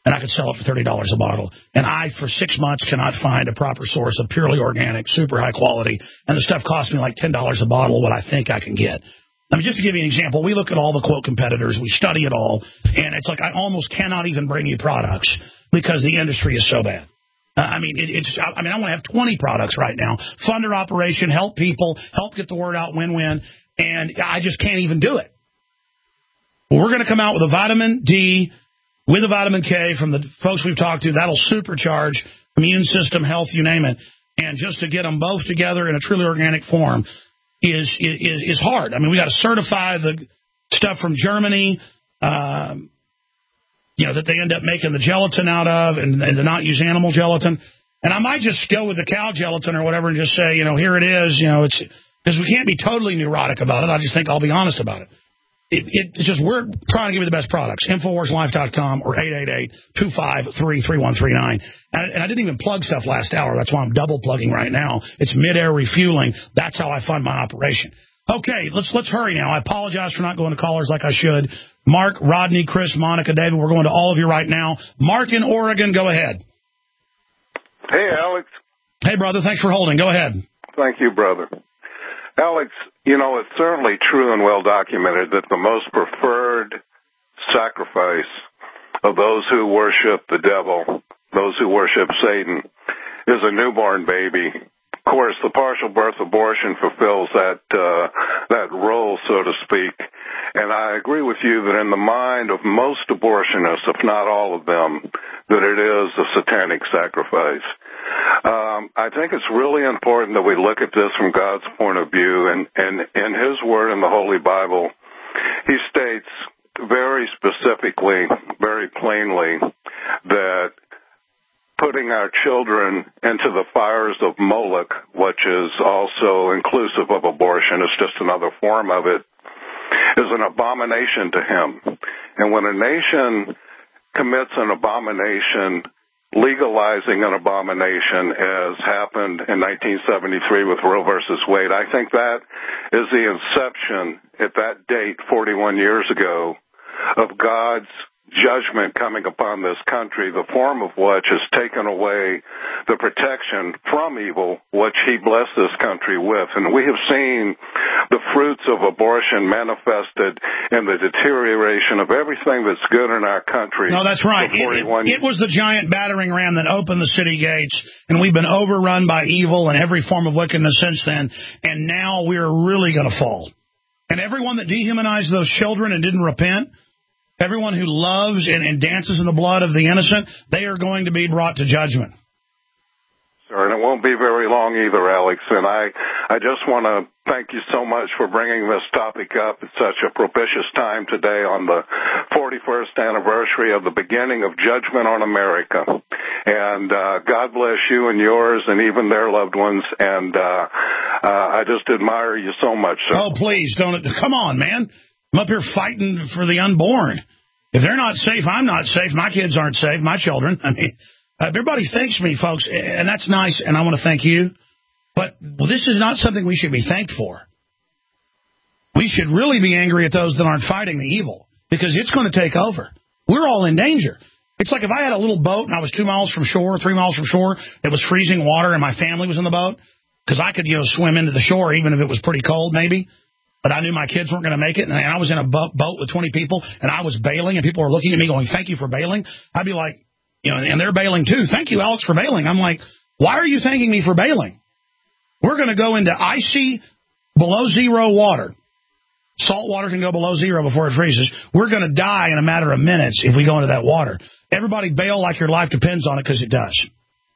and I could sell it for thirty dollars a bottle. And I, for six months, cannot find a proper source of purely organic, super high quality, and the stuff costs me like ten dollars a bottle, what I think I can get. I mean, just to give you an example, we look at all the, quote, competitors, we study it all, and it's like I almost cannot even bring you products because the industry is so bad. Uh, I mean, it, it's. I mean, I want to have twenty products right now. Fund our operation, help people, help get the word out, win-win, and I just can't even do it. Well, we're going to come out with a vitamin D with a vitamin K from the folks we've talked to. That'll supercharge immune system, health, you name it. And just to get them both together in a truly organic form is is, is hard. I mean, we got to certify the stuff from Germany, um, you know, that they end up making the gelatin out of, and, and to not use animal gelatin. And I might just go with the cow gelatin or whatever and just say, you know, here it is. You know, it's because we can't be totally neurotic about it. I just think I'll be honest about it. It, it, it's just we're trying to give you the best products. Infowars Life dot com or eight eight eight, two five three, three one three nine. And, and I didn't even plug stuff last hour. That's why I'm double plugging right now. It's mid-air refueling. That's how I fund my operation. Okay, let's let's hurry now. I apologize for not going to callers like I should. Mark, Rodney, Chris, Monica, David, we're going to all of you right now. Mark in Oregon, go ahead. Hey, Alex. Hey, brother, thanks for holding. Go ahead. Thank you, brother. Alex, you know, it's certainly true and well documented that the most preferred sacrifice of those who worship the devil, those who worship Satan, is a newborn baby. Of course, the partial birth abortion fulfills that uh, that role, so to speak. And I agree with you that in the mind of most abortionists, if not all of them, that it is a satanic sacrifice. Um, I think it's really important that we look at this from God's point of view. And, and in His Word in the Holy Bible, He states very specifically, very plainly, that putting our children into the fires of Moloch, which is also inclusive of abortion, it's just another form of it, is an abomination to Him. And when a nation commits an abomination, legalizing an abomination, as happened in nineteen seventy-three with Roe versus Wade, I think that is the inception at that date, forty-one years ago, of God's judgment coming upon this country, the form of which has taken away the protection from evil, which He blessed this country with. And we have seen the fruits of abortion manifested in the deterioration of everything that's good in our country. No, that's right. It, it, it was the giant battering ram that opened the city gates, and we've been overrun by evil and every form of wickedness since then, and now we're really going to fall. And everyone that dehumanized those children and didn't repent, everyone who loves and, and dances in the blood of the innocent, they are going to be brought to judgment. Sure, and it won't be very long either, Alex. And I, I just want to thank you so much for bringing this topic up at such a propitious time today on the forty-first anniversary of the beginning of judgment on America. And uh, God bless you and yours and even their loved ones. And uh, uh, I just admire you so much, sir. Oh, please, don't. Come on, man. I'm up here fighting for the unborn. If they're not safe, I'm not safe. My kids aren't safe. My children. I mean, everybody thanks me, folks, and that's nice, and I want to thank you. But well, this is not something we should be thanked for. We should really be angry at those that aren't fighting the evil, because it's going to take over. We're all in danger. It's like if I had a little boat and I was two miles from shore, three miles from shore, it was freezing water, and my family was in the boat, because I could, you know, swim into the shore even if it was pretty cold, maybe. But I knew my kids weren't going to make it, and I was in a boat with twenty people, and I was bailing, and people were looking at me going, thank you for bailing. I'd be like, you know, and they're bailing too. Thank you, Alex, for bailing. I'm like, why are you thanking me for bailing? We're going to go into icy, below zero water. Salt water can go below zero before it freezes. We're going to die in a matter of minutes if we go into that water. Everybody bail like your life depends on it, because it does.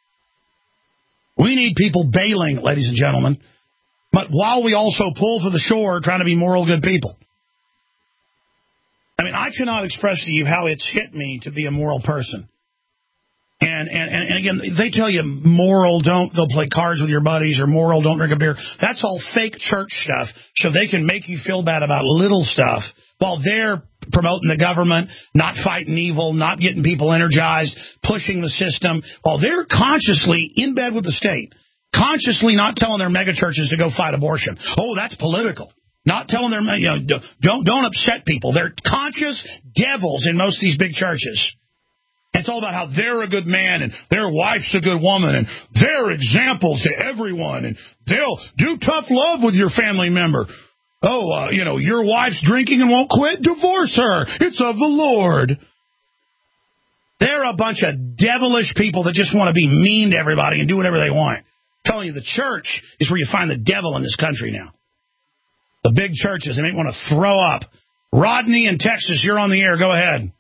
We need people bailing, ladies and gentlemen. But while we also pull for the shore, trying to be moral, good people. I mean, I cannot express to you how it's hit me to be a moral person. And, and, and again, they tell you moral, don't go play cards with your buddies, or moral, don't drink a beer. That's all fake church stuff, so they can make you feel bad about little stuff while they're promoting the government, not fighting evil, not getting people energized, pushing the system, while they're consciously in bed with the state. Consciously not telling their megachurches to go fight abortion. Oh, that's political. Not telling their, you know, don't don't upset people. They're conscious devils in most of these big churches. It's all about how they're a good man and their wife's a good woman and they're examples to everyone and they'll do tough love with your family member. Oh, uh, you know, your wife's drinking and won't quit? Divorce her. It's of the Lord. They're a bunch of devilish people that just want to be mean to everybody and do whatever they want. I'm telling you, the church is where you find the devil in this country now. The big churches, they make want to throw up. Rodney in Texas, you're on the air. Go ahead.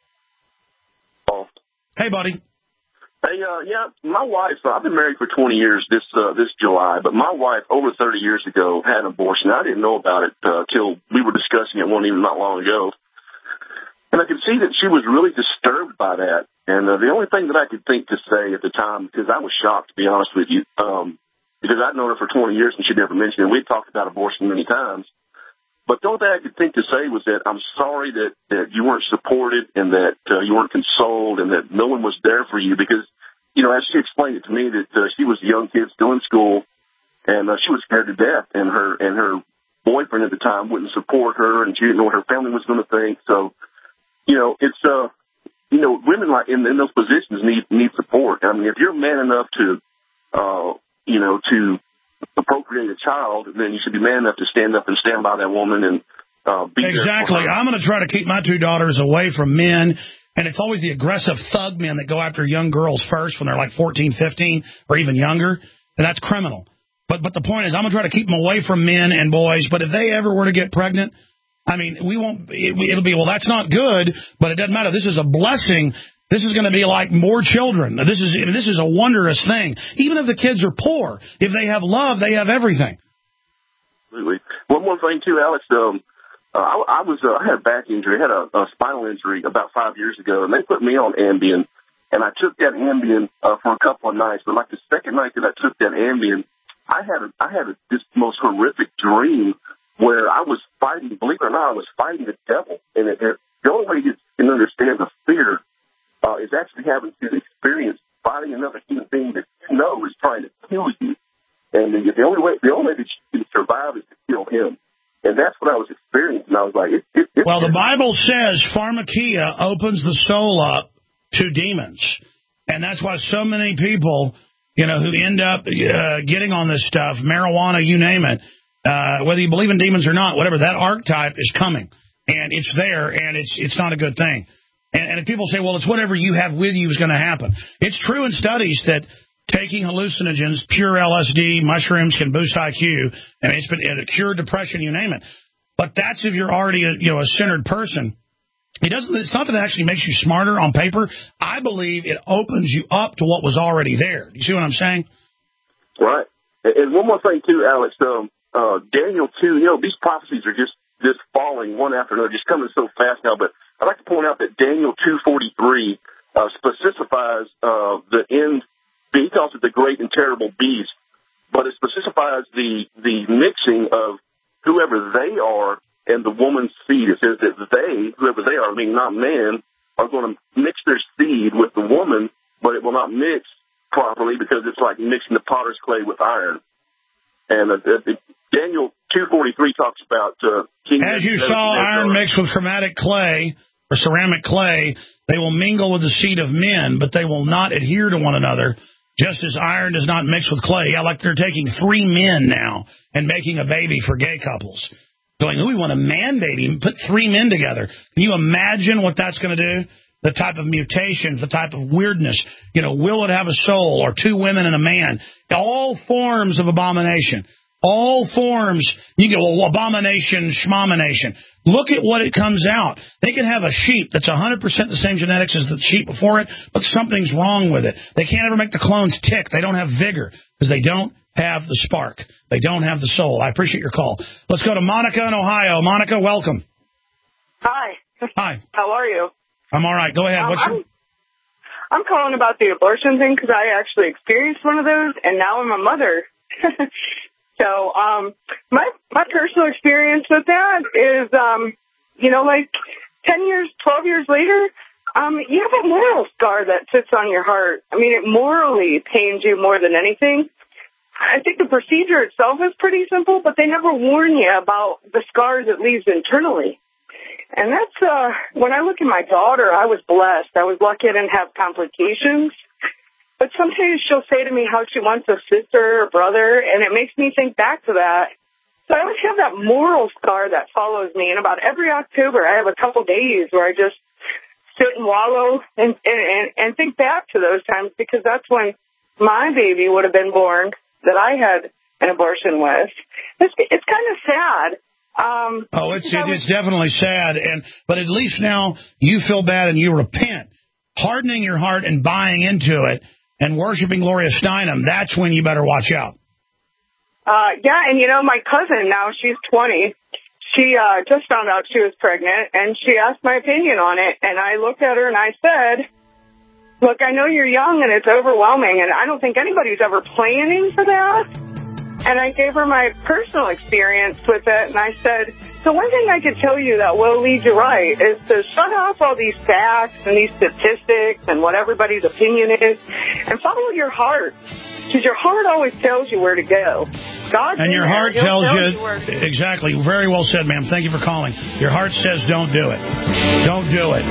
Oh. Hey, buddy. Hey, uh, yeah, my wife, uh, I've been married for twenty years this uh, this July, but my wife over thirty years ago had an abortion. I didn't know about it uh, till we were discussing it one even not long ago. And I could see that she was really disturbed by that. And uh, the only thing that I could think to say at the time, because I was shocked, to be honest with you, um, because I'd known her for twenty years and she'd never mentioned it. We'd talked about abortion many times. But the only thing I could think to say was that I'm sorry that, that you weren't supported and that uh, you weren't consoled and that no one was there for you because, you know, as she explained it to me, that uh, she was a young kid still in school and uh, she was scared to death. And her and her boyfriend at the time wouldn't support her and she didn't know what her family was going to think. So, you know, it's, uh, you know, women like in, in those positions need need support. I mean, if you're man enough to, uh, you know, to procreate a child, then you should be man enough to stand up and stand by that woman and uh, be exactly. I'm going to try to keep my two daughters away from men, and it's always the aggressive thug men that go after young girls first when they're like fourteen, fifteen, or even younger, and that's criminal. But but the point is, I'm going to try to keep them away from men and boys, but if they ever were to get pregnant, I mean, we won't. It, it'll be, well, that's not good, but it doesn't matter. This is a blessing. This is going to be like more children. This is this is a wondrous thing. Even if the kids are poor, if they have love, they have everything. Absolutely. One more thing too, Alex. Um, uh, I, I was uh, I had a back injury. I had a, a spinal injury about five years ago, and they put me on Ambien. And I took that Ambien uh, for a couple of nights. But like the second night that I took that Ambien, I had a, I had a, this most horrific dream where I was fighting. Believe it or not, I was fighting the devil. And it, it, the only way you can understand the fear Uh, is actually having to experience fighting another human being that you know is trying to kill you, and the, the only way the only way that you can survive is to kill him, and that's what I was experiencing. I was like, it, it, it, well, the Bible says pharmakia opens the soul up to demons, and that's why so many people, you know, who end up uh, getting on this stuff, marijuana, you name it, uh, whether you believe in demons or not, whatever, that archetype is coming, and it's there, and it's it's not a good thing. And, and if people say, well, it's whatever you have with you is going to happen. It's true in studies that taking hallucinogens, pure L S D, mushrooms can boost I Q. I mean, it's been it cure depression, you name it. But that's if you're already a, you know, a centered person. It doesn't. It's not that it actually makes you smarter on paper. I believe it opens you up to what was already there. You see what I'm saying? Right. And one more thing too, Alex. Um, uh, Daniel two. You know, these prophecies are just just falling one after another, just coming so fast now. But I'd like to point out that Daniel two forty-three uh, specifies uh, the end. He calls it the great and terrible beast, but it specifies the the mixing of whoever they are and the woman's seed. It says that they, whoever they are, I mean not man, are going to mix their seed with the woman, but it will not mix properly because it's like mixing the potter's clay with iron. And uh, uh, Daniel two forty-three talks about uh, King as you saw iron mixed with chromatic clay or ceramic clay, they will mingle with the seed of men, but they will not adhere to one another, just as iron does not mix with clay. Yeah, like they're taking three men now and making a baby for gay couples. Going, oh, we want a man baby and put three men together. Can you imagine what that's going to do? The type of mutations, the type of weirdness. You know, will it have a soul or two women and a man? All forms of abomination. All forms, you go, well, abomination, schmomination. Look at what it comes out. They can have a sheep that's one hundred percent the same genetics as the sheep before it, but something's wrong with it. They can't ever make the clones tick. They don't have vigor because they don't have the spark. They don't have the soul. I appreciate your call. Let's go to Monica in Ohio. Monica, welcome. Hi. Hi. How are you? I'm all right. Go ahead. Um, What's I'm, your... I'm calling about the abortion thing because I actually experienced one of those, and now I'm a mother. So, um, my, my personal experience with that is, um, you know, like ten years, twelve years later, um, you have a moral scar that sits on your heart. I mean, it morally pains you more than anything. I think the procedure itself is pretty simple, but they never warn you about the scars it leaves internally. And that's, uh, when I look at my daughter, I was blessed. I was lucky I didn't have complications. But sometimes she'll say to me how she wants a sister or brother, and it makes me think back to that. So I always have that moral scar that follows me. And about every October, I have a couple days where I just sit and wallow and, and, and think back to those times, because that's when my baby would have been born that I had an abortion with. It's, it's kind of sad. Um, oh, it's it, it's definitely sad, and but at least now you feel bad and you repent. Hardening your heart and buying into it and worshiping Gloria Steinem, that's when you better watch out. Uh, yeah, and you know, my cousin now, she's twenty. She uh, just found out she was pregnant, and she asked my opinion on it, and I looked at her and I said, look, I know you're young and it's overwhelming, and I don't think anybody's ever planning for that. And I gave her my personal experience with it, and I said, so one thing I could tell you that will lead you right is to shut off all these facts and these statistics and what everybody's opinion is, and follow your heart, because your heart always tells you where to go. God and your heart there, tells tell you, you exactly, very well said, ma'am. Thank you for calling. Your heart says don't do it. Don't do it.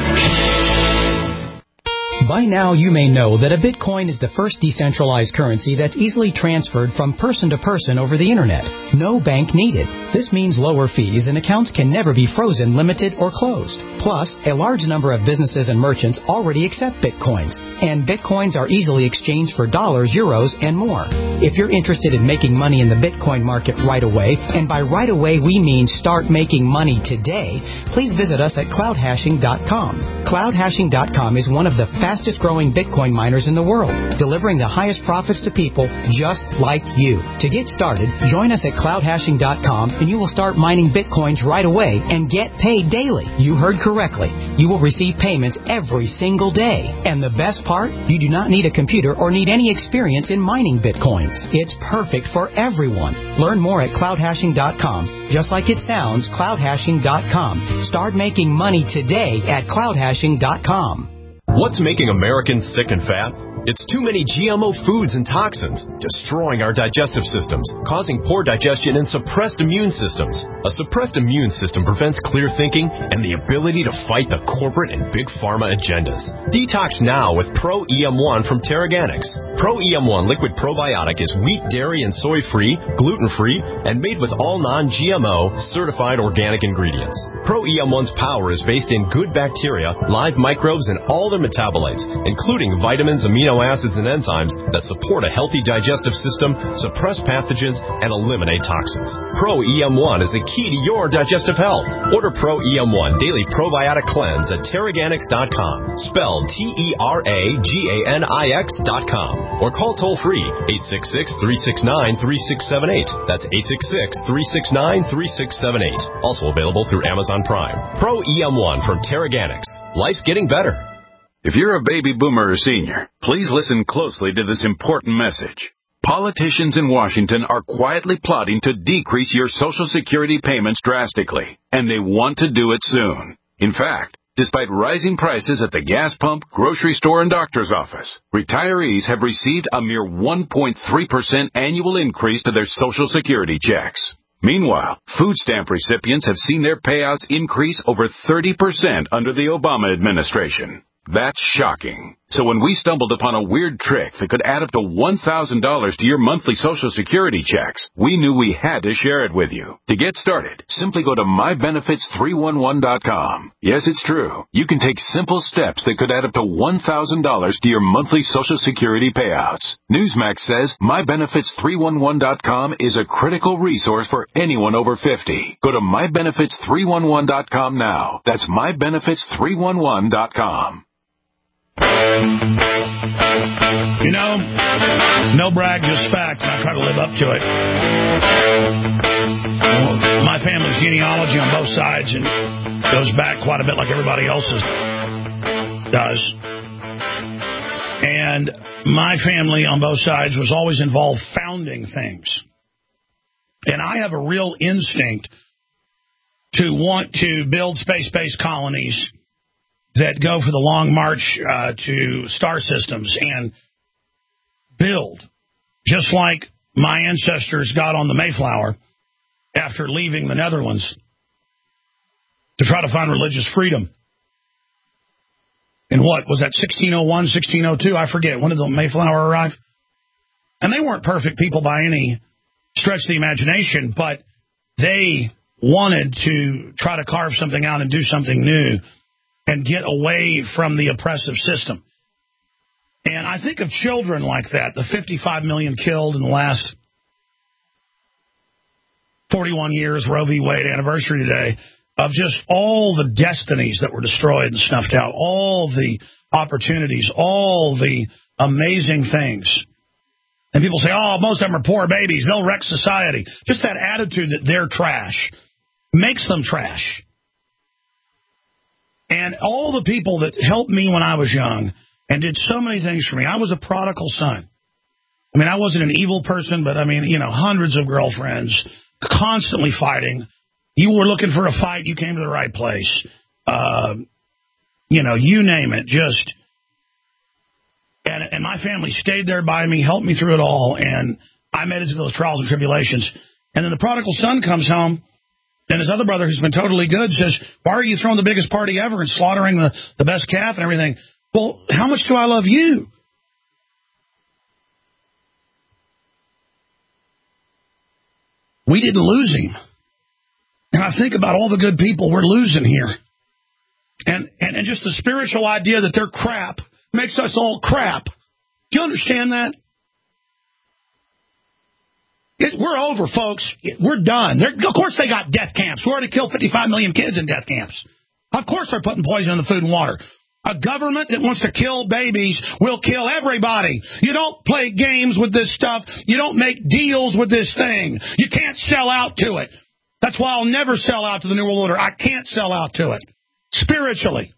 By now, you may know that a Bitcoin is the first decentralized currency that's easily transferred from person to person over the Internet. No bank needed. This means lower fees and accounts can never be frozen, limited, or closed. Plus, a large number of businesses and merchants already accept Bitcoins, and Bitcoins are easily exchanged for dollars, euros, and more. If you're interested in making money in the Bitcoin market right away, and by right away we mean start making money today, please visit us at cloud hashing dot com. cloud hashing dot com is one of the fastest fastest growing Bitcoin miners in the world, delivering the highest profits to people just like you. To get started, join us at cloud hashing dot com and you will start mining Bitcoins right away and get paid daily. You heard correctly. You will receive payments every single day. And the best part, you do not need a computer or need any experience in mining Bitcoins. It's perfect for everyone. Learn more at cloud hashing dot com. Just like it sounds, cloud hashing dot com. Start making money today at cloud hashing dot com. What's making Americans sick and fat? It's too many G M O foods and toxins, destroying our digestive systems, causing poor digestion and suppressed immune systems. A suppressed immune system prevents clear thinking and the ability to fight the corporate and big pharma agendas. Detox now with Pro E M one from Teraganix. Pro E M one liquid probiotic is wheat, dairy, and soy-free, gluten-free, and made with all non-G M O certified organic ingredients. Pro E M one's power is based in good bacteria, live microbes, and all their metabolites, including vitamins, amino acids, and enzymes that support a healthy digestive system, suppress pathogens, and eliminate toxins. Pro E M one is the key to your digestive health. Order Pro E M one Daily Probiotic Cleanse at Teraganix dot com, spelled T E R A G A N I X dot com, or call toll-free eight six six, three six nine, three six seven eight. That's eight six six, three six nine, three six seven eight. Also available through Amazon Prime. Pro E M one from Teraganix. Life's getting better. If you're a baby boomer or senior, please listen closely to this important message. Politicians in Washington are quietly plotting to decrease your Social Security payments drastically, and they want to do it soon. In fact, despite rising prices at the gas pump, grocery store, and doctor's office, retirees have received a mere one point three percent annual increase to their Social Security checks. Meanwhile, food stamp recipients have seen their payouts increase over thirty percent under the Obama administration. That's shocking. So when we stumbled upon a weird trick that could add up to one thousand dollars to your monthly Social Security checks, we knew we had to share it with you. To get started, simply go to my benefits three one one dot com. Yes, it's true. You can take simple steps that could add up to one thousand dollars to your monthly Social Security payouts. Newsmax says my benefits three one one dot com is a critical resource for anyone over fifty. Go to my benefits three one one dot com now. That's my benefits three one one dot com. You know, no brag, just fact, and I try to live up to it. My family's genealogy on both sides and goes back quite a bit like everybody else's does. And my family on both sides was always involved founding things. And I have a real instinct to want to build space-based colonies that go for the long march uh, to star systems and build, just like my ancestors got on the Mayflower after leaving the Netherlands. to try to find religious freedom. In what? Was that sixteen oh one, sixteen oh two? I forget. When did the Mayflower arrive? And they weren't perfect people by any stretch of the imagination, but they wanted to try to carve something out and do something new and get away from the oppressive system. And I think of children like that, the fifty-five million killed in the last forty-one years, Roe v. Wade anniversary today, of just all the destinies that were destroyed and snuffed out, all the opportunities, all the amazing things. And people say, oh, most of them are poor babies. They'll wreck society. Just that attitude that they're trash makes them trash. And all the people that helped me when I was young and did so many things for me. I was a prodigal son. I mean, I wasn't an evil person, but I mean, you know, hundreds of girlfriends, constantly fighting. You were looking for a fight, you came to the right place. Uh, you know, you name it, just... And, and my family stayed there by me, helped me through it all, and I made it through those trials and tribulations. And then the prodigal son comes home, and his other brother, who's been totally good, says, why are you throwing the biggest party ever and slaughtering the, the best calf and everything? Well, how much do I love you? We didn't lose him. And I think about all the good people we're losing here. And, and, and just the spiritual idea that they're crap makes us all crap. Do you understand that? It, we're over, folks. It, we're done. They're, of course they got death camps. We already killed fifty-five million kids in death camps. Of course they're putting poison in the food and water. A government that wants to kill babies will kill everybody. You don't play games with this stuff. You don't make deals with this thing. You can't sell out to it. That's why I'll never sell out to the New World Order. I can't sell out to it. Spiritually.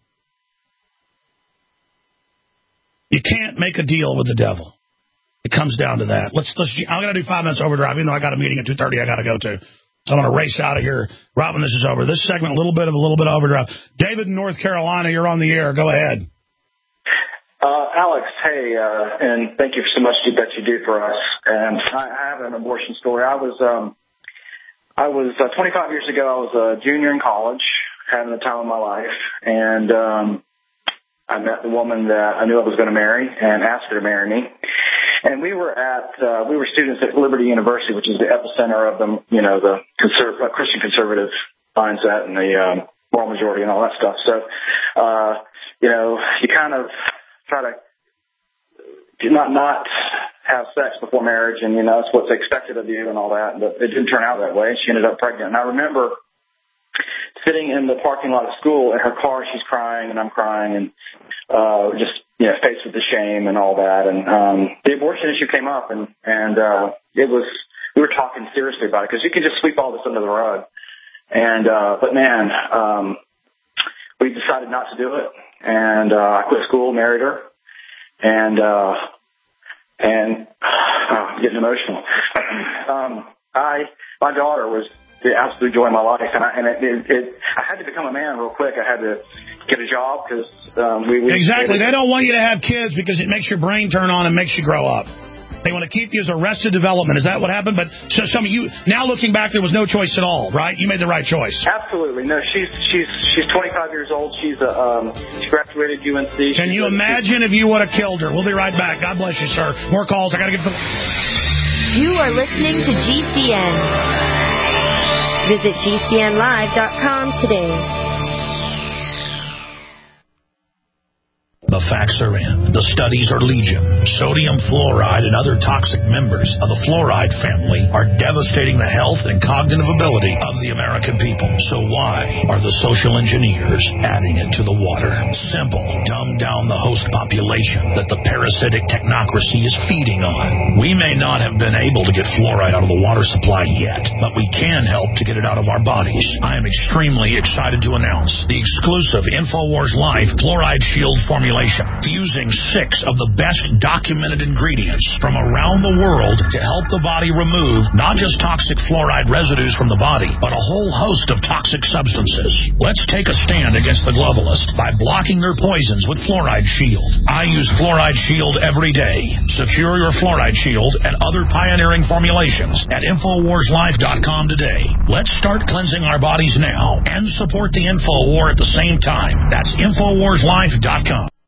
You can't make a deal with the devil. It comes down to that. Let's. let's. I'm going to do five minutes overdrive, even though I got a meeting at two thirty I got to go to. So I'm going to race out of here. Robin, this is over. This segment, a little bit of a little bit of overdrive. David in North Carolina, you're on the air. Go ahead. Uh, Alex, hey, uh, and thank you so much that you do for us. And I have an abortion story. I was, um, I was uh, twenty-five years ago. I was a junior in college, having the time of my life, and um, I met the woman that I knew I was going to marry and asked her to marry me. And we were at, uh, we were students at Liberty University, which is the epicenter of the, you know, the conserv- uh, Christian conservative mindset and the um, moral majority and all that stuff. So, uh, you know, you kind of try to do not not have sex before marriage, and, you know, that's what's expected of you and all that. But it didn't turn out that way. She ended up pregnant. And I remember sitting in the parking lot of school in her car, she's crying and I'm crying, and uh, just, you know, faced with the shame and all that. And um, the abortion issue came up, and, and uh, it was, we were talking seriously about it, because you can just sweep all this under the rug. And, uh, but man, um, we decided not to do it. And uh, I quit school, married her, and, uh, and oh, I'm getting emotional. um, I, my daughter was the absolute joy of my life, and I, and it, it, it, I had to become a man real quick. I had to get a job, because um, we, we exactly. They don't want you to have kids because it makes your brain turn on and makes you grow up. They want to keep you as arrested development. Is that what happened? But so some of you, now looking back, there was no choice at all, right? You made the right choice. Absolutely. No, she's she's she's twenty-five years old. She's a um, she graduated U N C. Can she's you a, imagine if you would have killed her? We'll be right back. God bless you, sir. More calls. I got to get some. You are listening to G C N. Visit G C N live dot com today. The facts are in. The studies are legion. Sodium fluoride and other toxic members of the fluoride family are devastating the health and cognitive ability of the American people. So why are the social engineers adding it to the water? Simple. Dumb down the host population that the parasitic technocracy is feeding on. We may not have been able to get fluoride out of the water supply yet, but we can help to get it out of our bodies. I am extremely excited to announce the exclusive InfoWars Life Fluoride Shield formulation formulation, fusing six of the best documented ingredients from around the world to help the body remove not just toxic fluoride residues from the body, but a whole host of toxic substances. Let's take a stand against the globalists by blocking their poisons with Fluoride Shield. I use Fluoride Shield every day. Secure your Fluoride Shield and other pioneering formulations at Infowars Life dot com today. Let's start cleansing our bodies now and support the Info War at the same time. That's Infowars Life dot com.